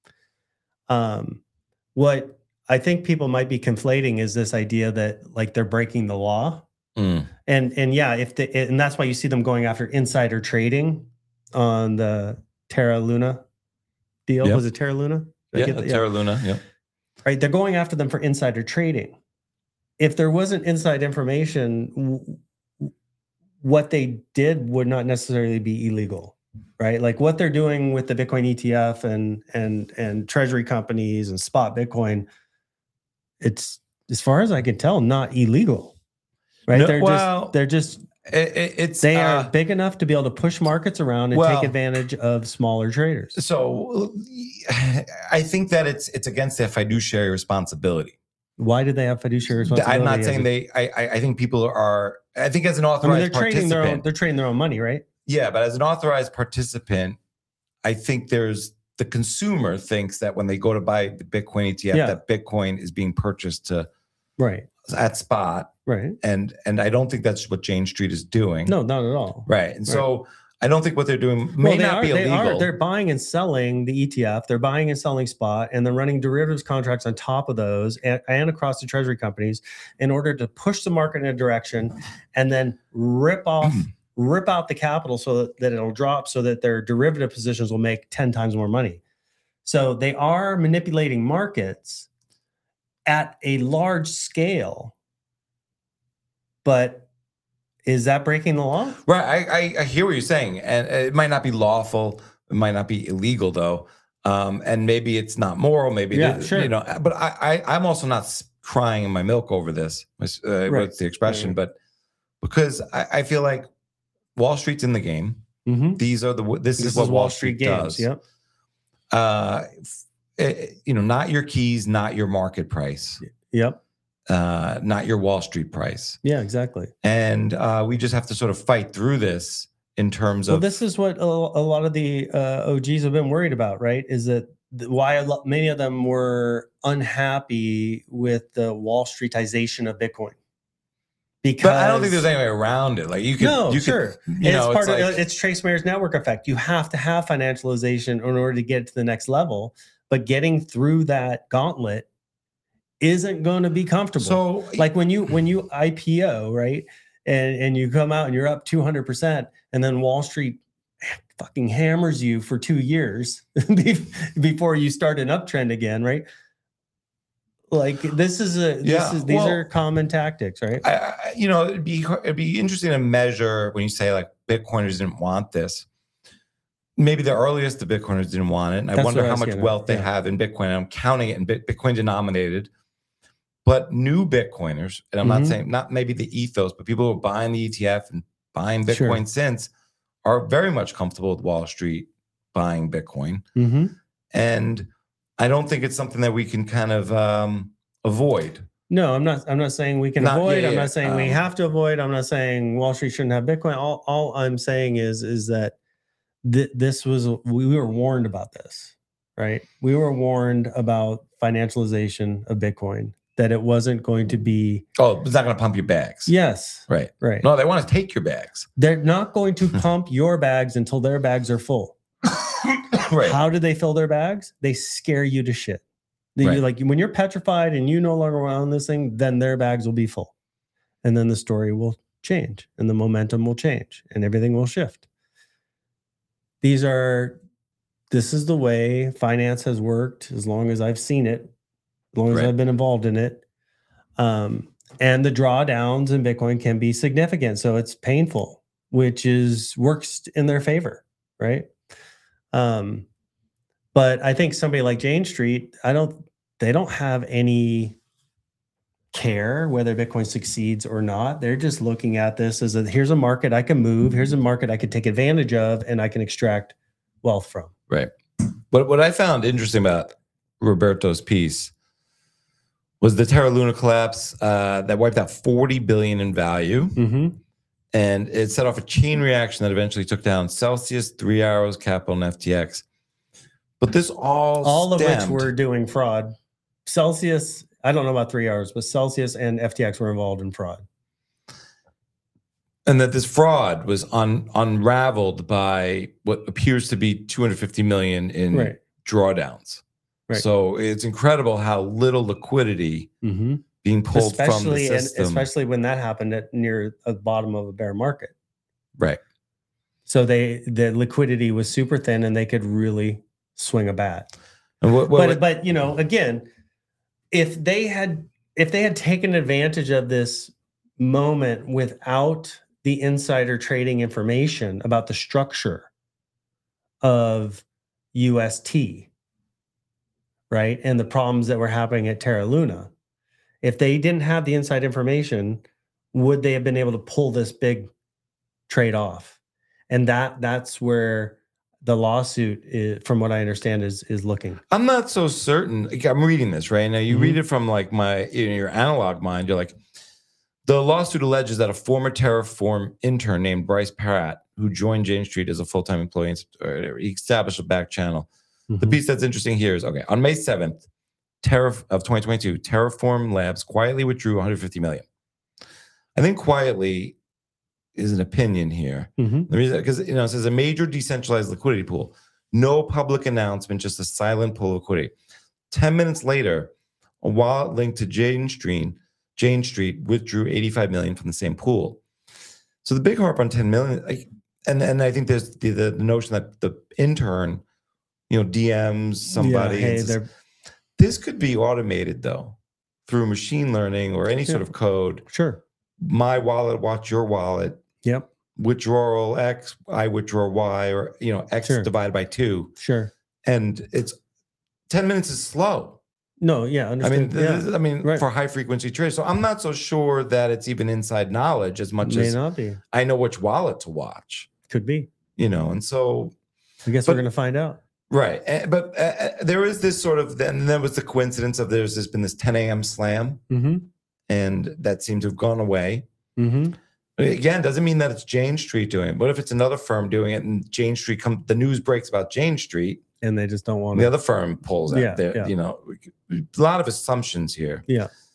Um, what I think people might be conflating is this idea that like they're breaking the law. Mm. And and yeah, if the, and that's why you see them going after insider trading on the Terra Luna deal. Yep. Was it Terra Luna? Yeah, the, Terra Luna. Yeah. Right. They're going after them for insider trading. If there wasn't inside information, w- what they did would not necessarily be illegal, right? Like what they're doing with the Bitcoin E T F and and and treasury companies and spot Bitcoin, it's, as far as I can tell, not illegal. Right, No, they're well, just they're just it, it, it's they uh, are big enough to be able to push markets around and well, take advantage of smaller traders. So I think that it's it's against their fiduciary responsibility. Why do they have fiduciary responsibility? I'm not saying they. I I think people are. I think as an authorized I mean, they're trading their participant, own. They're trading their own money, right? Yeah, but as an authorized participant, I think there's the consumer thinks that when they go to buy the Bitcoin E T F, Yeah. that Bitcoin is being purchased to Right. at spot. Right. And and I don't think that's what Jane Street is doing. No, not at all. Right. And so I don't think what they're doing may Well, they not are, be they illegal. are. They're buying and selling the E T F. They're buying and selling spot, and they're running derivatives contracts on top of those and, and across the treasury companies in order to push the market in a direction and then rip off, rip out the capital so that, that it'll drop so that their derivative positions will make ten times more money. So they are manipulating markets at a large scale, but is that breaking the law? Right. I, I, I hear what you're saying. And it might not be lawful. It might not be illegal, though. Um, and maybe it's not moral. Maybe, Yeah, it is, sure. you know, but I, I, I'm also not s- crying in my milk over this. Uh, Right. What's the expression? Right. But because I, I feel like Wall Street's in the game. Mm-hmm. These are the, this, This is what is Wall Street, games. does. Yep. Uh, eh, you know, not your keys, not your market price. Yep. Uh, not your Wall Street price. Yeah, exactly. And uh, we just have to sort of fight through this in terms Well, of this is what a, a lot of the uh, O Gs have been worried about, right? Is that th- why a lot, many of them were unhappy with the Wall Streetization of Bitcoin, Because but I don't think there's any way around it. Like you could, no, you sure. Could, you it's know, part it's of like, it's Trace Mayer's network effect. You have to have financialization in order to get to the next level. But getting through that gauntlet isn't going to be comfortable. So, like when you when you I P O, right, and and you come out and you're up two hundred percent, and then Wall Street fucking hammers you for two years before you start an uptrend again, right? Like this is a this yeah, is, these well, are common tactics, right? I, I, you know, it'd be it'd be interesting to measure when you say like Bitcoiners didn't want this. Maybe the earliest the Bitcoiners didn't want it, and I That's wonder what I how was much getting wealth at, they yeah. have in Bitcoin. I'm counting it in Bit, Bitcoin denominated. But new Bitcoiners, and I'm Mhm. not saying not maybe the ethos, but people who are buying the E T F and buying Bitcoin Sure. since are very much comfortable with Wall Street buying Bitcoin. Mm-hmm. And I don't think it's something that we can kind of um, avoid. No, I'm not. I'm not saying we can Not- avoid. yeah, I'm yeah, not saying we um, have to avoid. I'm not saying Wall Street shouldn't have Bitcoin. All, all I'm saying is, is that th- this was we were warned about this, right? We were warned about financialization of Bitcoin, that it wasn't going to be. Oh, it's not going to pump your bags. Yes, Right. right. No, they want to take your bags. They're not going to pump your bags until their bags are full. Right. How do they fill their bags? They scare you to shit. They, Right. Like when you're petrified and you no longer want this thing, then their bags will be full. And then the story will change and the momentum will change and everything will shift. These are, this is the way finance has worked as long as I've seen it, as long as Right. I've been involved in it. Um, and the drawdowns in Bitcoin can be significant. So it's painful, which is works in their favor, right? Um, but I think somebody like Jane Street, I don't, they don't have any care whether Bitcoin succeeds or not. They're just looking at this as a, here's a market I can move. Here's a market I can take advantage of and I can extract wealth from. Right. But what I found interesting about Roberto's piece was the Terra Luna collapse uh, that wiped out forty billion in value. Mm-hmm. And it set off a chain reaction that eventually took down Celsius, Three Arrows, Capital, and F T X. But this all All of which stemmed- were doing fraud. Celsius, I don't know about Three Hours, but Celsius and F T X were involved in fraud. and that this fraud was un, unraveled by what appears to be two hundred fifty million in Right. drawdowns. Right. So it's incredible how little liquidity Mm-hmm. being pulled from the Especially and system. especially when that happened at near the bottom of a bear market. Right. So they the liquidity was super thin and they could really swing a bat. And what, what, but what- but you know, again, if they had if they had taken advantage of this moment without the insider trading information about the structure of U S T, right, and the problems that were happening at Terra Luna, if they didn't have the inside information, would they have been able to pull this big trade off? And that that's where the lawsuit, is, from what I understand, is is looking. I'm not so certain. Like, I'm reading this right now. You Mhm. read it from like my you know, your analog mind. You're like, the lawsuit alleges that a former Terraform intern named Bryce Pratt, who joined Jane Street as a full-time employee, in Sept- or he established a back channel. The Mhm. piece that's interesting here is okay. On May seventh, Terra of twenty twenty-two, Terraform Labs quietly withdrew one hundred fifty million. I think quietly is an opinion here. Mhm. The reason, because you know, it says a major decentralized liquidity pool, no public announcement, just a silent pool of liquidity. Ten minutes later, a wallet linked to Jane Street, Jane Street withdrew eighty-five million from the same pool. So the big harp on ten million, like, and and I think there's the, the, the notion that the intern, you know, D Ms somebody. Yeah, hey, and says, they're this could be automated though through machine learning or any Yeah. sort of code. sure. My wallet, watch your wallet. Yep. Withdrawal X, I withdraw Y, or you know, X Sure. divided by two, Sure. and it's ten minutes is slow. No. Yeah. I Understood. mean, yeah. this is- I mean, Right. for high frequency trades. So I'm not so sure that it's even inside knowledge as much May as not be. I know which wallet to watch. Could be. You know, and so I guess But- we're going to find out. right, eh, but uh, uh, there is this sort of. Then there was the coincidence of there's this been this ten a.m. slam, Mm-hmm. and that seemed to have gone away. Mm-hmm. Again, doesn't mean that it's Jane Street doing it. What if it's another firm doing it, and Jane Street come? The news breaks about Jane Street, And they just don't want the to. other firm pulls out Yeah, there. yeah. You know, a lot of assumptions here. Yeah.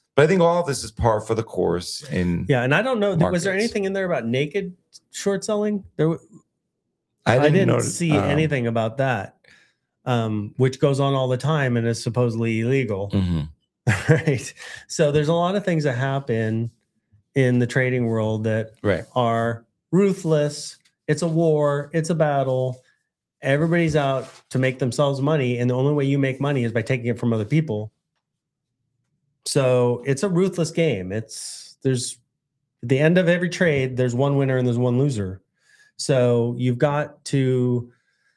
But I think all of this is par for the course. In yeah, and I don't know. markets. Was there anything in there about naked short selling? There, I didn't, I didn't notice, see um, anything about that, um, which goes on all the time and is supposedly illegal. Mm-hmm. Right. So there's a lot of things that happen in the trading world that right. are ruthless. It's a war. It's a battle. Everybody's out to make themselves money. And the only way you make money is by taking it from other people. So it's a ruthless game. It's there's at the end of every trade, there's one winner and there's one loser. So you've got to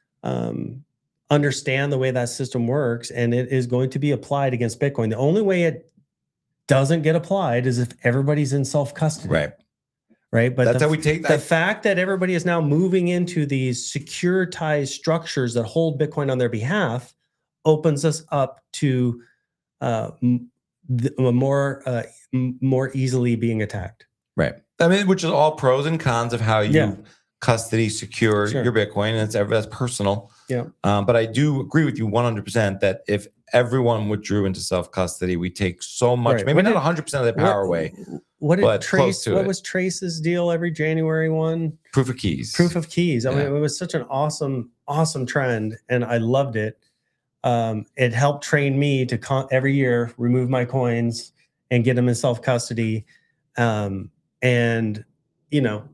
um, understand the way that system works, and it is going to be applied against Bitcoin. The only way it doesn't get applied is if everybody's in self-custody. Right. Right. But that's the, how we take that. The fact that everybody is now moving into these securitized structures that hold Bitcoin on their behalf opens us up to uh, the, more uh, more easily being attacked. Right. I mean, which is all pros and cons of how you yeah. custody, secure sure. your Bitcoin, and it's that's personal. Yeah. Um, but I do agree with you one hundred percent that if everyone withdrew into self-custody, we take so much, right. maybe what not did, one hundred percent of the power what, away. What did but Trace, what it. was Trace's deal every January one? Proof of keys. Proof of keys. I yeah. mean, it was such an awesome, awesome trend, and I loved it. Um, it helped train me to con- every year remove my coins and get them in self-custody. Um, and, you know,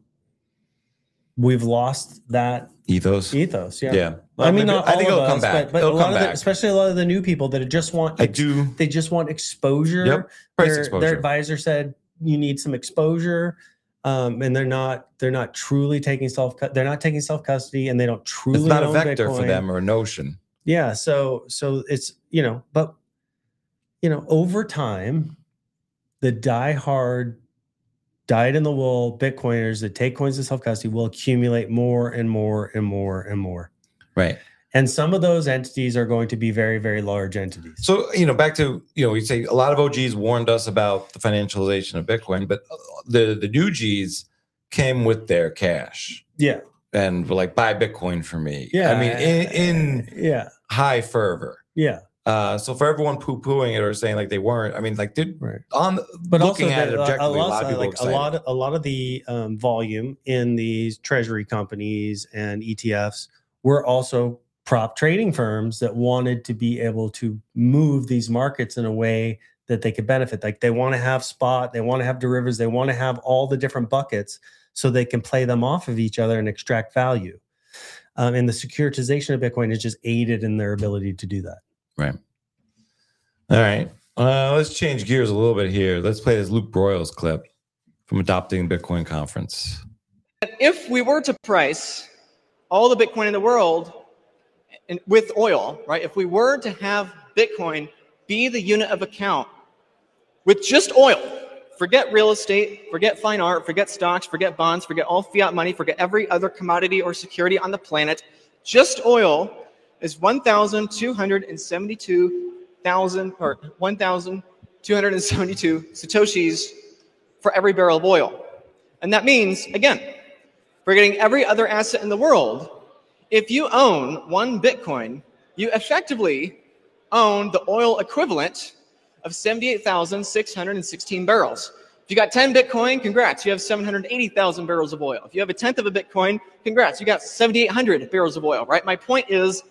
we've lost that ethos. Ethos, yeah. Yeah. Well, I mean, not I think all it'll of come us, back. but, but it'll a lot come of back. the, especially a lot of the new people that just want. I do. They just want exposure. Yep. Price their, exposure. Their advisor said you need some exposure, um, and they're not. They're not truly taking self. They're not taking self custody, and they don't truly. It's not own a vector Bitcoin. for them or a notion. Yeah. So so it's you know, but you know, over time, the diehard, dyed in the wool Bitcoiners that take coins to self custody will accumulate more and more and more and more. Right. And some of those entities are going to be very, very large entities. So, you know, back to, you know, we say a lot of O Gs warned us about the financialization of Bitcoin, but the, the new Gs came with their cash. Yeah. And were like, buy Bitcoin for me. Yeah. I mean, in, in yeah. high fervor. Yeah. Uh, so for everyone poo-pooing it or saying like they weren't, I mean, like did right. on but looking also at the, it objectively, a a lot of people like a lot of a lot of the um, volume in these treasury companies and E T Fs were also prop trading firms that wanted to be able to move these markets in a way that they could benefit. Like they want to have spot, they want to have derivatives, they want to have all the different buckets so they can play them off of each other and extract value. Um, and the securitization of Bitcoin has just aided in their ability to do that. Right. All right. Uh, let's change gears a little bit here. Let's play this Luke Broyles clip from Adopting Bitcoin Conference. If we were to price all the Bitcoin in the world and with oil, right? If we were to have Bitcoin be the unit of account with just oil, forget real estate, forget fine art, forget stocks, forget bonds, forget all fiat money, forget every other commodity or security on the planet, just oil is one thousand two hundred seventy-two thousand or one thousand two hundred seventy-two satoshis for every barrel of oil. And that means, again, forgetting every other asset in the world, if you own one Bitcoin, you effectively own the oil equivalent of seventy-eight thousand six hundred sixteen barrels. If you got ten Bitcoin, congrats, you have seven hundred eighty thousand barrels of oil. If you have a tenth of a Bitcoin, congrats, you got seventy-eight hundred barrels of oil, right? My point is,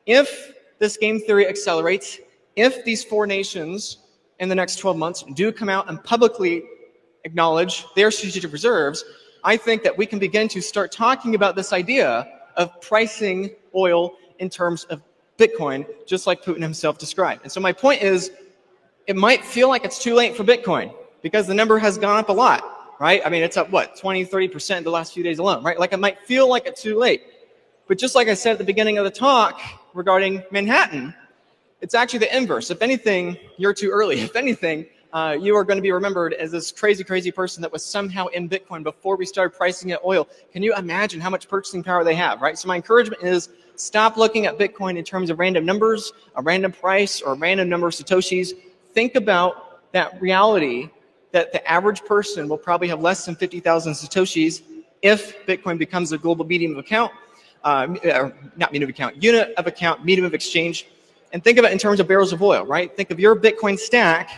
if this game theory accelerates, if these four nations in the next twelve months do come out and publicly acknowledge their strategic reserves, I think that we can begin to start talking about this idea of pricing oil in terms of Bitcoin, just like Putin himself described. And so my point is, it might feel like it's too late for Bitcoin because the number has gone up a lot, right? I mean, it's up, what, twenty, thirty percent in the last few days alone, right? Like it might feel like it's too late. But just like I said at the beginning of the talk regarding Manhattan, it's actually the inverse. If anything, you're too early. If anything, uh, you are going to be remembered as this crazy, crazy person that was somehow in Bitcoin before we started pricing it oil. Can you imagine how much purchasing power they have, right? So my encouragement is stop looking at Bitcoin in terms of random numbers, a random price, or a random number of Satoshis. Think about that reality that the average person will probably have less than fifty thousand Satoshis if Bitcoin becomes a global medium of account, uh, not medium of account, unit of account, medium of exchange. And think of it in terms of barrels of oil, right? Think of your Bitcoin stack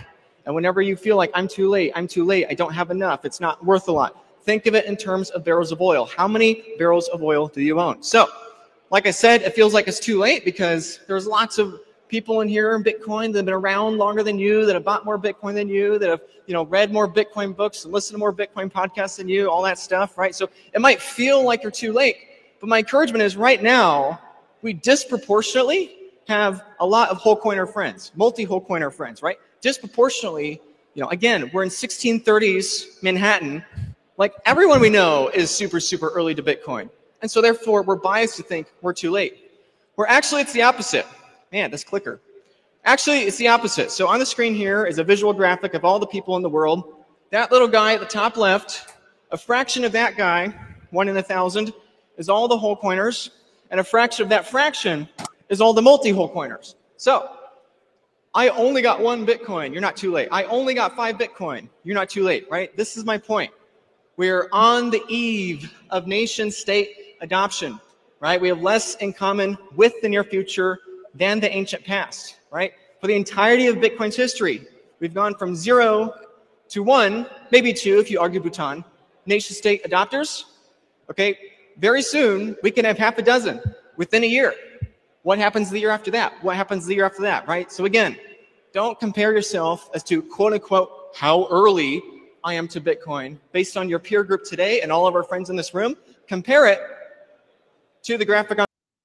And whenever you feel like I'm too late, I'm too late, I don't have enough, it's not worth a lot, think of it in terms of barrels of oil. How many barrels of oil do you own? So, like I said, it feels like it's too late because there's lots of people in here in Bitcoin that have been around longer than you, that have bought more Bitcoin than you, that have, you know, read more Bitcoin books and listened to more Bitcoin podcasts than you, all that stuff, right? So it might feel like you're too late, but my encouragement is right now, we disproportionately have a lot of whole coiner friends, multi-whole coiner friends, right? Disproportionately, you know, again, we're in sixteen thirties Manhattan. Like everyone we know is super, super early to Bitcoin. And so therefore, we're biased to think we're too late. Where actually it's the opposite. Man, this clicker. Actually, it's the opposite. So on the screen here is a visual graphic of all the people in the world. That little guy at the top left, a fraction of that guy, one in a thousand, is all the whole coiners. And a fraction of that fraction is all the multi-whole coiners. So I only got one Bitcoin. You're not too late. I only got five Bitcoin. You're not too late, right? This is my point. We're on the eve of nation-state adoption, right? We have less in common with the near future than the ancient past, right? For the entirety of Bitcoin's history, we've gone from zero to one, maybe two if you argue Bhutan, nation-state adopters, okay? Very soon, we can have half a dozen within a year. What happens the year after that? What happens the year after that, right? So again, don't compare yourself as to quote-unquote how early I am to Bitcoin based on your peer group today and all of our friends in this room. Compare it to the graphic on.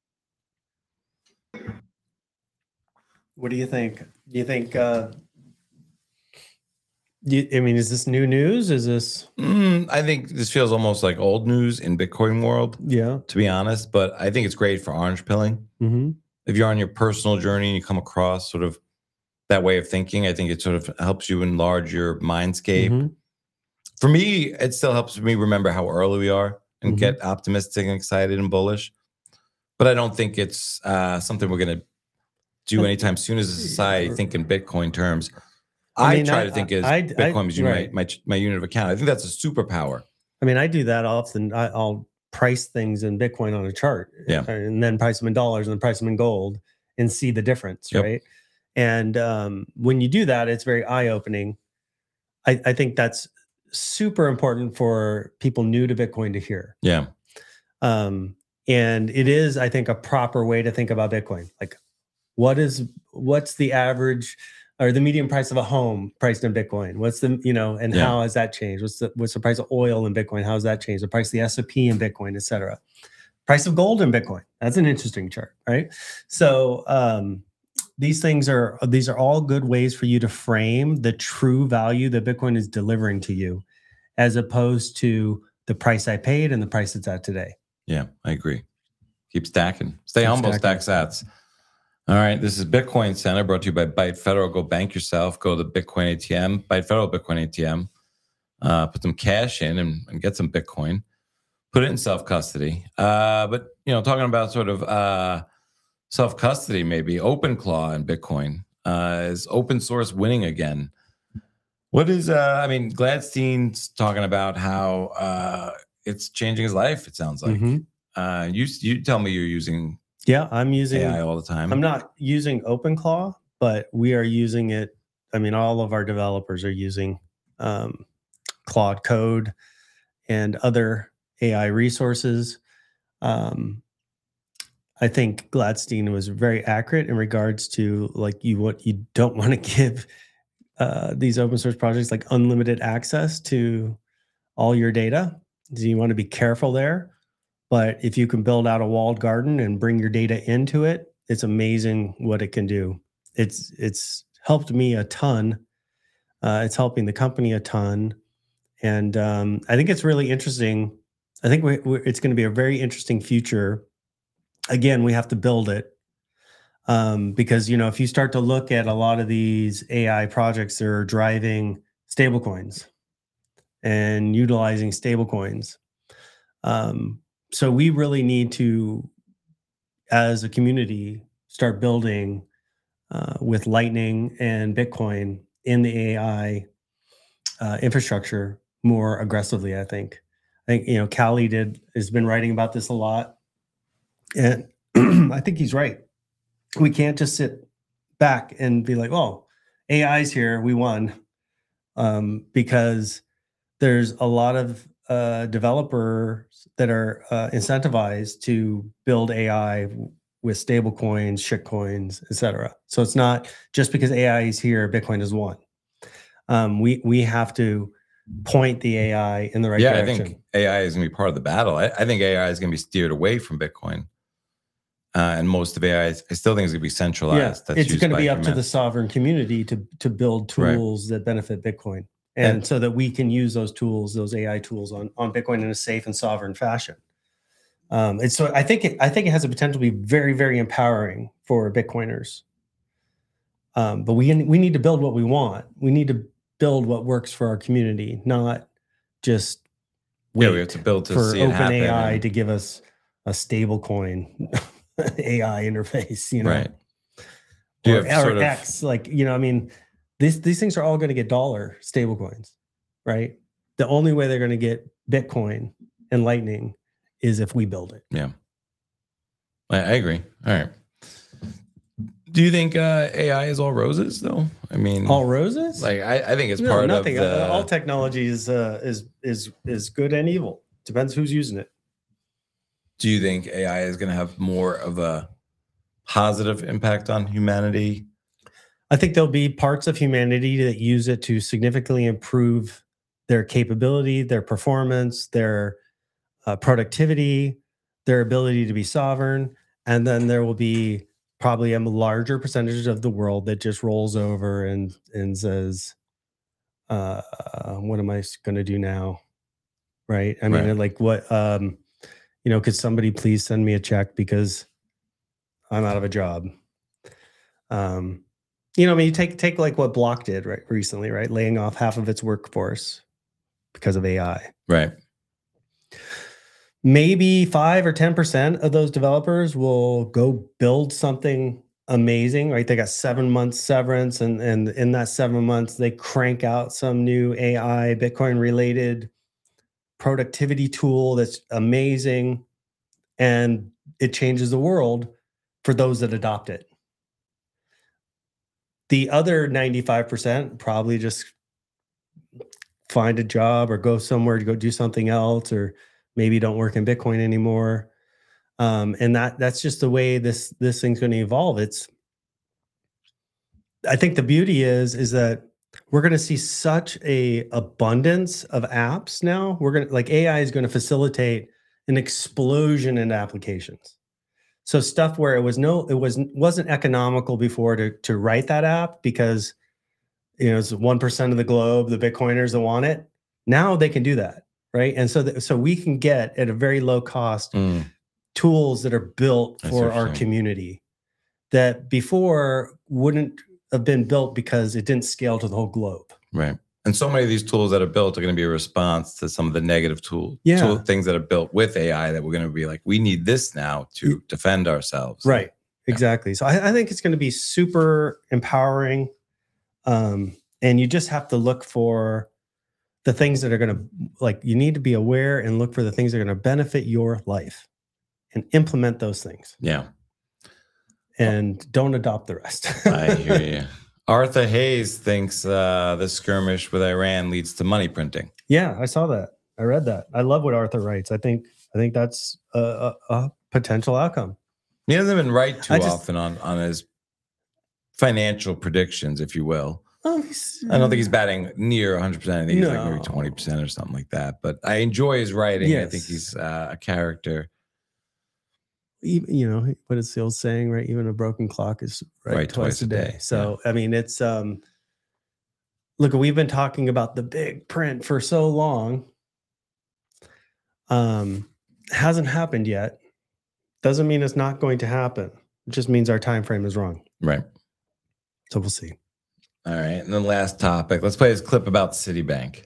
What do you think? Do you think, uh, do you, I mean, is this new news? Is this? Mm, I think this feels almost like old news in Bitcoin world. Yeah. To be honest, but I think it's great for orange pilling. Mm-hmm. If you're on your personal journey and you come across sort of that way of thinking, I think it sort of helps you enlarge your mindscape. Mm-hmm. For me, it still helps me remember how early we are and Mm-hmm. get optimistic and excited and bullish. But I don't think it's uh, something we're going to do anytime soon as a society, think in Bitcoin terms. I, I mean, try I- to think as I- I- Bitcoin is right. my, my my unit of account. I think that's a superpower. I mean, I do that often. I, I'll price things in Bitcoin on a chart, Yeah. and then price them in dollars, and then price them in gold, and see the difference, Yep. right? And um, when you do that, it's very eye-opening. I, I think that's super important for people new to Bitcoin to hear. Yeah. Um, and it is, I think, a proper way to think about Bitcoin. Like, what is what's the average or the median price of a home priced in Bitcoin? What's the, you know, and Yeah. how has that changed? What's the what's the price of oil in Bitcoin? How has that changed? The price of the S and P in Bitcoin, et cetera. Price of gold in Bitcoin. That's an interesting chart, right? So um, these things are these are all good ways for you to frame the true value that Bitcoin is delivering to you, as opposed to the price I paid and the price it's at today. Yeah, I agree. Keep stacking. Stay Keep humble, stacking. stack sats. All right, this is Bitcoin Center brought to you by Byte Federal. Go bank yourself. Go to the Bitcoin A T M, Byte Federal Bitcoin A T M. Uh, put some cash in and, and get some Bitcoin. Put it in self-custody. Uh, but, you know, talking about sort of uh, self-custody, maybe OpenClaw and Bitcoin. Uh, is open source winning again? What is, uh, I mean, Gladstein's talking about how uh, it's changing his life, it sounds like. Mhm. Uh, you, you tell me you're using Yeah, I'm using A I all the time. I'm not using OpenClaw, but we are using it. I mean, all of our developers are using um, Claude Code and other A I resources. Um, I think Gladstein was very accurate in regards to like you what you don't want to give uh, these open source projects like unlimited access to all your data. So you want to be careful there. But if you can build out a walled garden and bring your data into it, it's amazing what it can do. It's it's helped me a ton. Uh, it's helping the company a ton, and um, I think it's really interesting. I think we, we, it's going to be a very interesting future. Again, we have to build it um, because you know if you start to look at a lot of these A I projects, they're driving stablecoins and utilizing stablecoins. Um, So we really need to, as a community, start building uh, with Lightning and Bitcoin in the A I uh, infrastructure more aggressively. I think. I think you know Callie did has been writing about this a lot, and I think he's right. We can't just sit back and be like, "Oh, A I's here, we won." um, because there's a lot of uh, developers that are uh, incentivized to build A I with stable coins, shitcoins, et cetera. So it's not just because A I is here, Bitcoin is one. Um, we we have to point the A I in the right yeah, direction. I think A I is going to be part of the battle. I, I think A I is going to be steered away from Bitcoin. Uh, and most of A I, I still think it's going to be centralized. Yeah, That's it's going to be up humanity. to the sovereign community to to build tools right. that benefit Bitcoin. And, and so that we can use those tools, those A I tools on, on Bitcoin in a safe and sovereign fashion. Um, and so I think it, I think it has the potential to be very, very empowering for Bitcoiners. Um, but we we need to build what we want. We need to build what works for our community, not just wait yeah, we have to build to for see it happen. OpenAI to give us a stable coin A I interface, you know, right? Do or, you have or sort X, of... like you know, I mean. These these things are all going to get dollar stable coins, right? The only way they're going to get Bitcoin and Lightning is if we build it. Yeah, I, I agree. All right. Do you think uh, A I is all roses, though? I mean, all roses? Like I, I think it's no, part nothing. of the... all technology is uh, is is is good and evil. Depends who's using it. Do you think A I is going to have more of a positive impact on humanity? I think there'll be parts of humanity that use it to significantly improve their capability, their performance, their uh, productivity, their ability to be sovereign. And then there will be probably a larger percentage of the world that just rolls over and, and says, uh, what am I going to do now? Right. I mean, right. like what, um, you know, could somebody please send me a check because I'm out of a job? Um, You know, I mean, you take take like what Block did right recently, right? Laying off half of its workforce because of A I. Right. Maybe five or ten percent of those developers will go build something amazing, right? They got seven months severance, and and in that seven months, they crank out some new A I Bitcoin related productivity tool that's amazing, and it changes the world for those that adopt it. The other ninety-five percent probably just find a job or go somewhere to go do something else, or maybe don't work in Bitcoin anymore. Um, and that that's just the way this this thing's going to evolve. It's, I think the beauty is is that we're going to see such a abundance of apps now. We're going to, like, A I is going to facilitate an explosion in applications. So stuff where it was no, it was wasn't economical before to to write that app because, you know, it's one percent of the globe, the Bitcoiners that want it. Now they can do that, right? And so that, so we can get at a very low cost mm. tools that are built for our community that before wouldn't have been built because it didn't scale to the whole globe. Right. And so many of these tools that are built are going to be a response to some of the negative tool, yeah. tool things that are built with A I that we're going to be like, we need this now to defend ourselves. Right. Exactly. Yeah. So I, I think it's going to be super empowering. Um, and you just have to look for the things that are going to, like, you need to be aware and look for the things that are going to benefit your life and implement those things. Yeah. And well, don't adopt the rest. I hear you. Arthur Hayes thinks uh, the skirmish with Iran leads to money printing. Yeah, I saw that. I read that. I love what Arthur writes. I think I think that's a, a, a potential outcome. He doesn't even write too just, often on, on his financial predictions, if you will. Oh, I don't think he's batting near one hundred percent. I think no. he's like maybe twenty percent or something like that. But I enjoy his writing. Yes. I think he's uh, a character. Even, you know, what is the old saying, right? Even a broken clock is right, right twice, twice a day. day. So, yeah. I mean, it's, um, look, we've been talking about the big print for so long. Um, hasn't happened yet. Doesn't mean it's not going to happen. It just means our time frame is wrong. Right. So we'll see. All right. And then last topic. Let's play this clip about Citibank.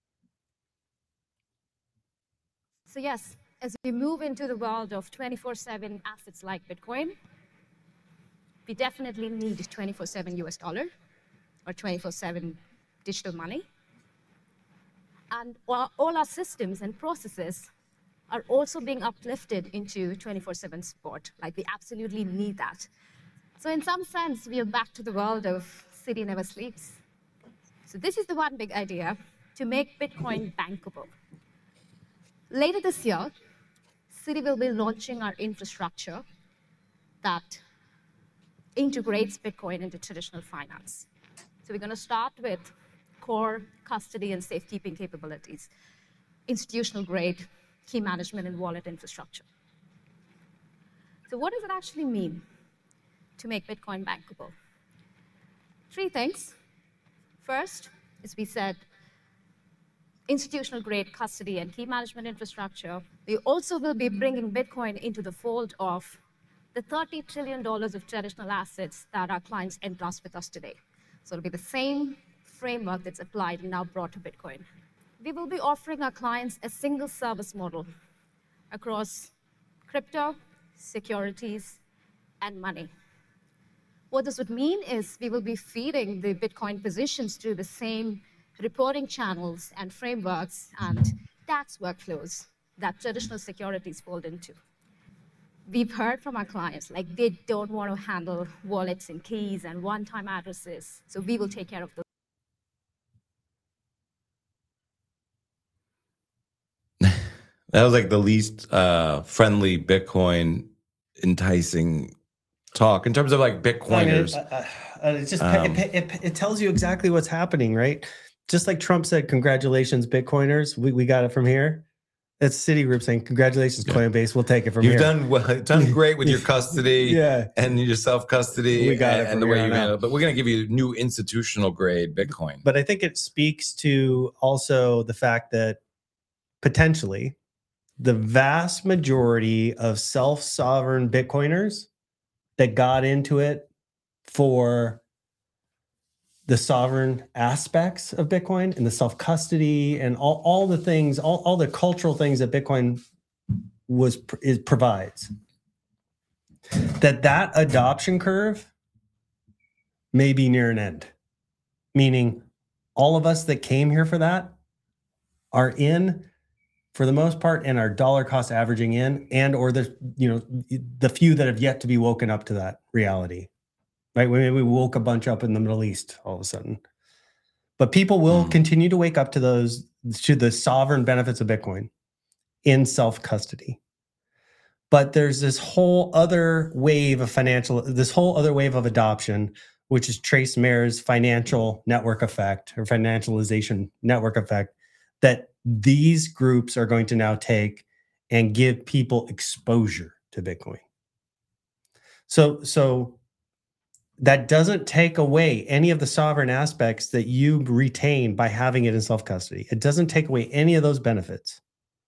So, yes. As we move into the world of twenty-four seven assets like Bitcoin, we definitely need twenty-four seven U S dollar or twenty-four seven digital money. And all, all our systems and processes are also being uplifted into twenty-four seven support. Like, we absolutely need that. So in some sense, we are back to the world of city never sleeps. So this is the one big idea, to make Bitcoin bankable. Later this year, Citi will be launching our infrastructure that integrates Bitcoin into traditional finance. So we're going to start with core custody and safekeeping capabilities, institutional grade key management and wallet infrastructure. So what does it actually mean to make Bitcoin bankable? Three things. First, as we said, institutional grade custody and key management infrastructure. We also will be bringing Bitcoin into the fold of the thirty trillion dollars of traditional assets that our clients entrust with us today. So it'll be the same framework that's applied and now brought to Bitcoin. We will be offering our clients a single service model across crypto, securities, and money. What this would mean is we will be feeding the Bitcoin positions through the same reporting channels and frameworks and tax workflows that traditional securities fold into. We've heard from our clients, like they don't want to handle wallets and keys and one-time addresses, so we will take care of those. That was like the least uh, friendly Bitcoin enticing talk in terms of like Bitcoiners. I mean, uh, uh, it just Um, it, it, it tells you exactly what's happening, right? Just like Trump said, "Congratulations, Bitcoiners. We we got it from here." It's Citigroup saying, "Congratulations, Coinbase. We'll take it from You've here." done well, done great with your custody, Yeah. and your self custody, We got it and, from the way here you on handle out. it. But we're going to give you new institutional grade Bitcoin. But I think it speaks to also the fact that potentially the vast majority of self-sovereign Bitcoiners that got into it for the sovereign aspects of Bitcoin and the self-custody and all, all the things, all, all the cultural things that Bitcoin was is provides, that that adoption curve may be near an end. Meaning all of us that came here for that are in for the most part and are dollar cost averaging in, and or the, you know, the few that have yet to be woken up to that reality. Right? Maybe we woke a bunch up in the Middle East all of a sudden. But people will Mm. continue to wake up to those, to the sovereign benefits of Bitcoin in self-custody. But there's this whole other wave of financial, this whole other wave of adoption, which is Trace Mayer's financial network effect or financialization network effect, that these groups are going to now take and give people exposure to Bitcoin. So, so that doesn't take away any of the sovereign aspects that you retain by having it in self-custody. It doesn't take away any of those benefits.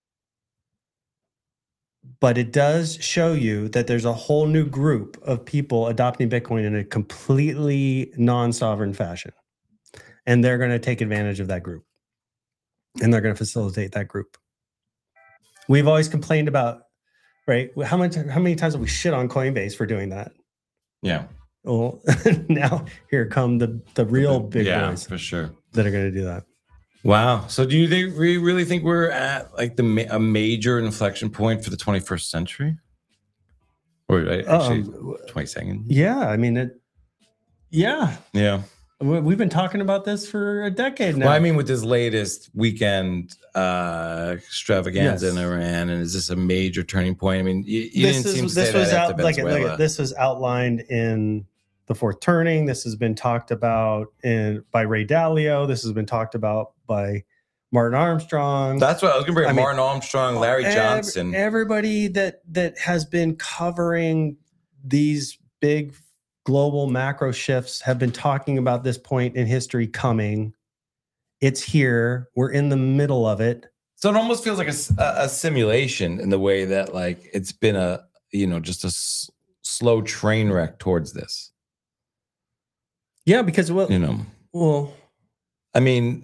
But it does show you that there's a whole new group of people adopting Bitcoin in a completely non-sovereign fashion. And they're going to take advantage of that group. And they're going to facilitate that group. We've always complained about, right? How much, how many times have we shit on Coinbase for doing that? Yeah. Well, now here come the, the real big yeah, boys for sure. that are going to do that. Wow. So do you think we really think we're at like the ma- a major inflection point for the twenty-first century? Or right, actually Um, twenty-second? Yeah. I mean, it, yeah. Yeah. We- We've been talking about this for a decade now. Well, I mean, with this latest weekend uh, extravaganza Yes. in Iran, and is this a major turning point? I mean, you, you this didn't is seem to this say was that out after like, Venezuela. like this was outlined in the Fourth Turning. This has been talked about in by Ray Dalio. This has been talked about by Martin Armstrong. That's what I was going to bring. I mean, Martin Armstrong, Larry ev- Johnson. Everybody that that has been covering these big global macro shifts have been talking about this point in history coming. It's here. We're in the middle of it. So it almost feels like a, s- a- a simulation in the way that like it's been a, you know, just a s- slow train wreck towards this. Yeah, because well, You know, well, I mean,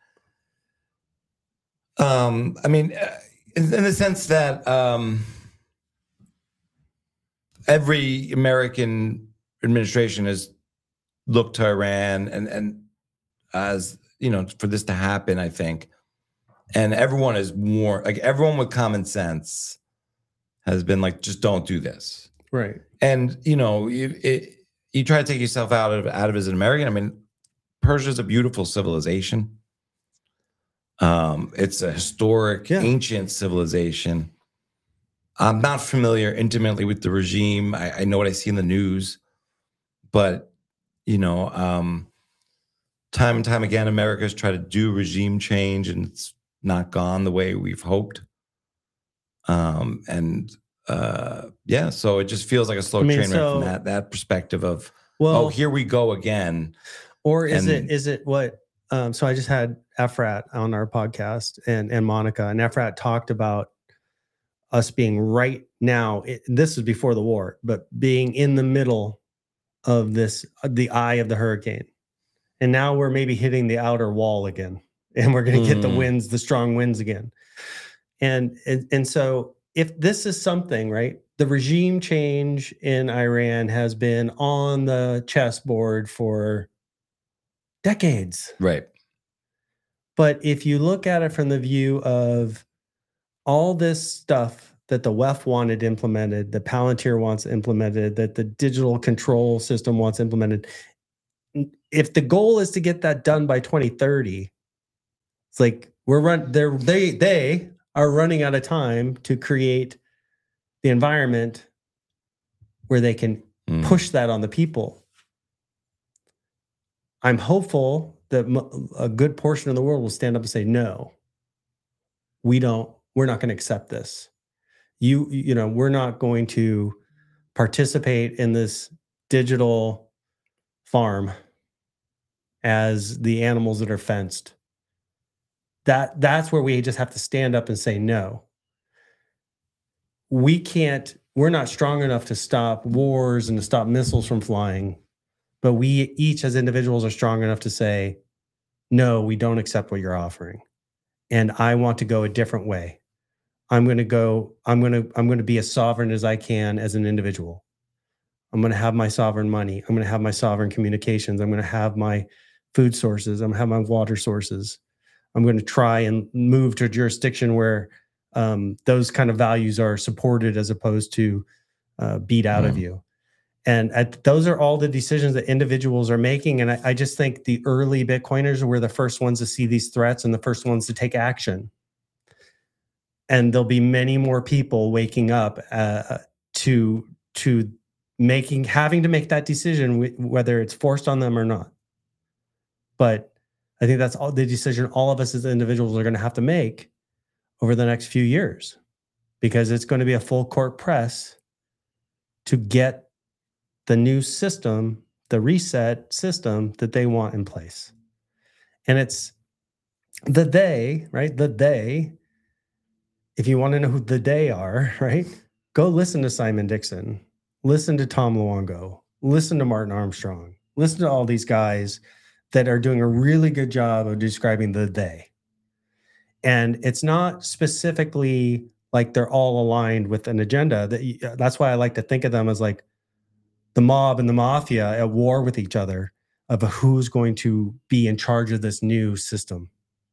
um, I mean, uh, in, in the sense that um, every American administration has looked to Iran and and as you know for this to happen, I think, and everyone is more like everyone with common sense has been like, just don't do this, right. and you know, you it, you try to take yourself out of out of as an American. I mean, Persia's a beautiful civilization. Um, it's a historic, yeah. ancient civilization. I'm not familiar intimately with the regime. I, I know what I see in the news, but you know, um, time and time again, America's tried to do regime change, and it's not gone the way we've hoped. Um, and uh, yeah, so it just feels like a slow I mean, train so, ride from that that perspective of, well, oh, here we go again. Or is and, it is it what? Um, so I just had Efrat on our podcast and and Monica, and Efrat talked about us being right now. It, this is before the war, but being in the middle of this, the eye of the hurricane, and now we're maybe hitting the outer wall again, and we're going to mm. get the winds, the strong winds again, and, and and so if this is something, right, the regime change in Iran has been on the chessboard for decades, right? But if you look at it from the view of all this stuff that the W E F wanted implemented, the Palantir wants implemented, that the digital control system wants implemented, if the goal is to get that done by twenty thirty, it's like we're run they're they they are running out of time to create the environment where they can mm. push that on the people. I'm hopeful that a good portion of the world will stand up and say, no, we don't, we're not going to accept this. You, you know, we're not going to participate in this digital farm as the animals that are fenced. That, that's where we just have to stand up and say, no, we can't, we're not strong enough to stop wars and to stop missiles from flying. But we each as individuals are strong enough to say, no, we don't accept what you're offering. And I want to go a different way. I'm going to go, I'm going to, I'm going to be as sovereign as I can as an individual. I'm going to have my sovereign money. I'm going to have my sovereign communications. I'm going to have my food sources. I'm going to have my water sources. I'm going to try and move to a jurisdiction where um, those kind of values are supported as opposed to uh, beat out mm. of you. And at, those are all the decisions that individuals are making. And I, I just think the early Bitcoiners were the first ones to see these threats and the first ones to take action. And there'll be many more people waking up uh, to to making having to make that decision, whether it's forced on them or not. But I think that's all the decision all of us as individuals are going to have to make over the next few years, because it's going to be a full court press to get the new system, the reset system that they want in place. And it's the they, right? The they, if you want to know who the they are, right? Go listen to Simon Dixon, listen to Tom Luongo, listen to Martin Armstrong, listen to all these guys that are doing a really good job of describing the they. And it's not specifically like they're all aligned with an agenda. That, that's why I like to think of them as like the mob and the mafia at war with each other of who's going to be in charge of this new system.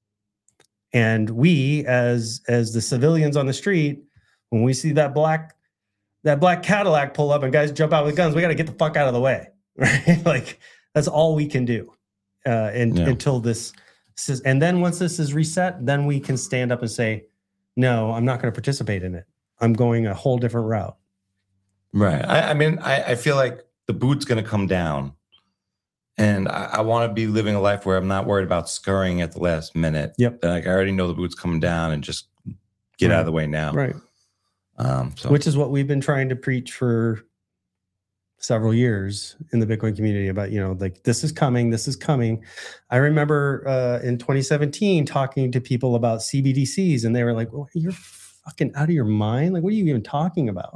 And we, as as the civilians on the street, when we see that black that black Cadillac pull up and guys jump out with guns, we got to get the fuck out of the way, right? Like that's all we can do uh, and, yeah. until this. And then once this is reset, then we can stand up and say, no, I'm not going to participate in it. I'm going a whole different route. Right. I, I mean, I, I feel like the boot's going to come down, and I, I want to be living a life where I'm not worried about scurrying at the last minute. Yep. Like I already know the boot's coming down, and just get right. out of the way now. Right. Um, so. Which is what we've been trying to preach for several years in the Bitcoin community about, you know, like this is coming, this is coming. I remember uh, in twenty seventeen talking to people about C B D Cs, and they were like, well, you're fucking out of your mind. Like, what are you even talking about?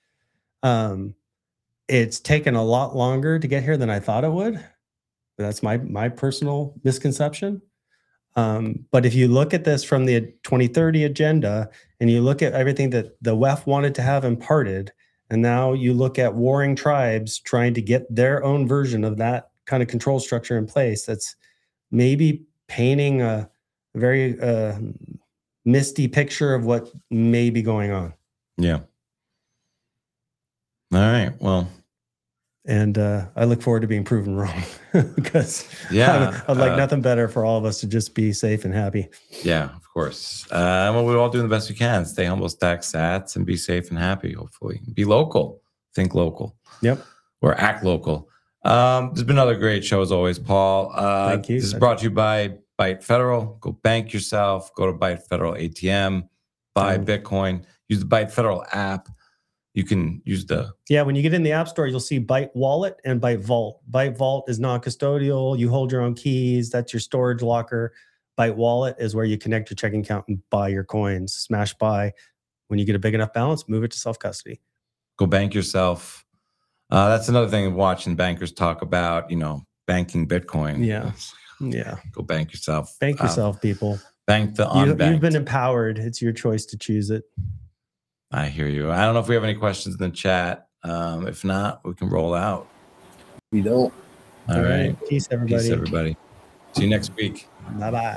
Um, it's taken a lot longer to get here than I thought it would. That's my my personal misconception. Um, but if you look at this from the twenty thirty agenda, and you look at everything that the W E F wanted to have imparted, and now you look at warring tribes trying to get their own version of that kind of control structure in place, that's maybe painting a very uh, misty picture of what may be going on. Yeah. All right. Well, And uh, I look forward to being proven wrong because yeah, I'd like uh, nothing better for all of us to just be safe and happy. Yeah, of course. Uh, well, we're all doing the best we can. Stay humble, stack sats, and be safe and happy, hopefully. Be local. Think local. Yep. Or act local. Um, there's been another great show as always, Paul. Uh, Thank you. This is brought to you by Byte Federal. Go bank yourself. Go to Byte Federal A T M. Buy um, Bitcoin. Use the Byte Federal app. You can use the... Yeah, when you get in the App Store, you'll see Byte Wallet and Byte Vault. Byte Vault is non-custodial. You hold your own keys. That's your storage locker. Byte Wallet is where you connect your checking account and buy your coins. Smash buy. When you get a big enough balance, move it to self-custody. Go bank yourself. Uh, that's another thing watching bankers talk about, you know, banking Bitcoin. Yeah. Yeah. Go bank yourself. Bank yourself, um, people. Bank the unbanked. You, you've been empowered. It's your choice to choose it. I hear you. I don't know if we have any questions in the chat. Um, if not, we can roll out. We don't. All right. Peace, everybody. Peace, everybody. See you next week. Bye-bye.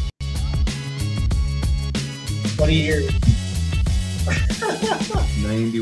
twenty years. ninety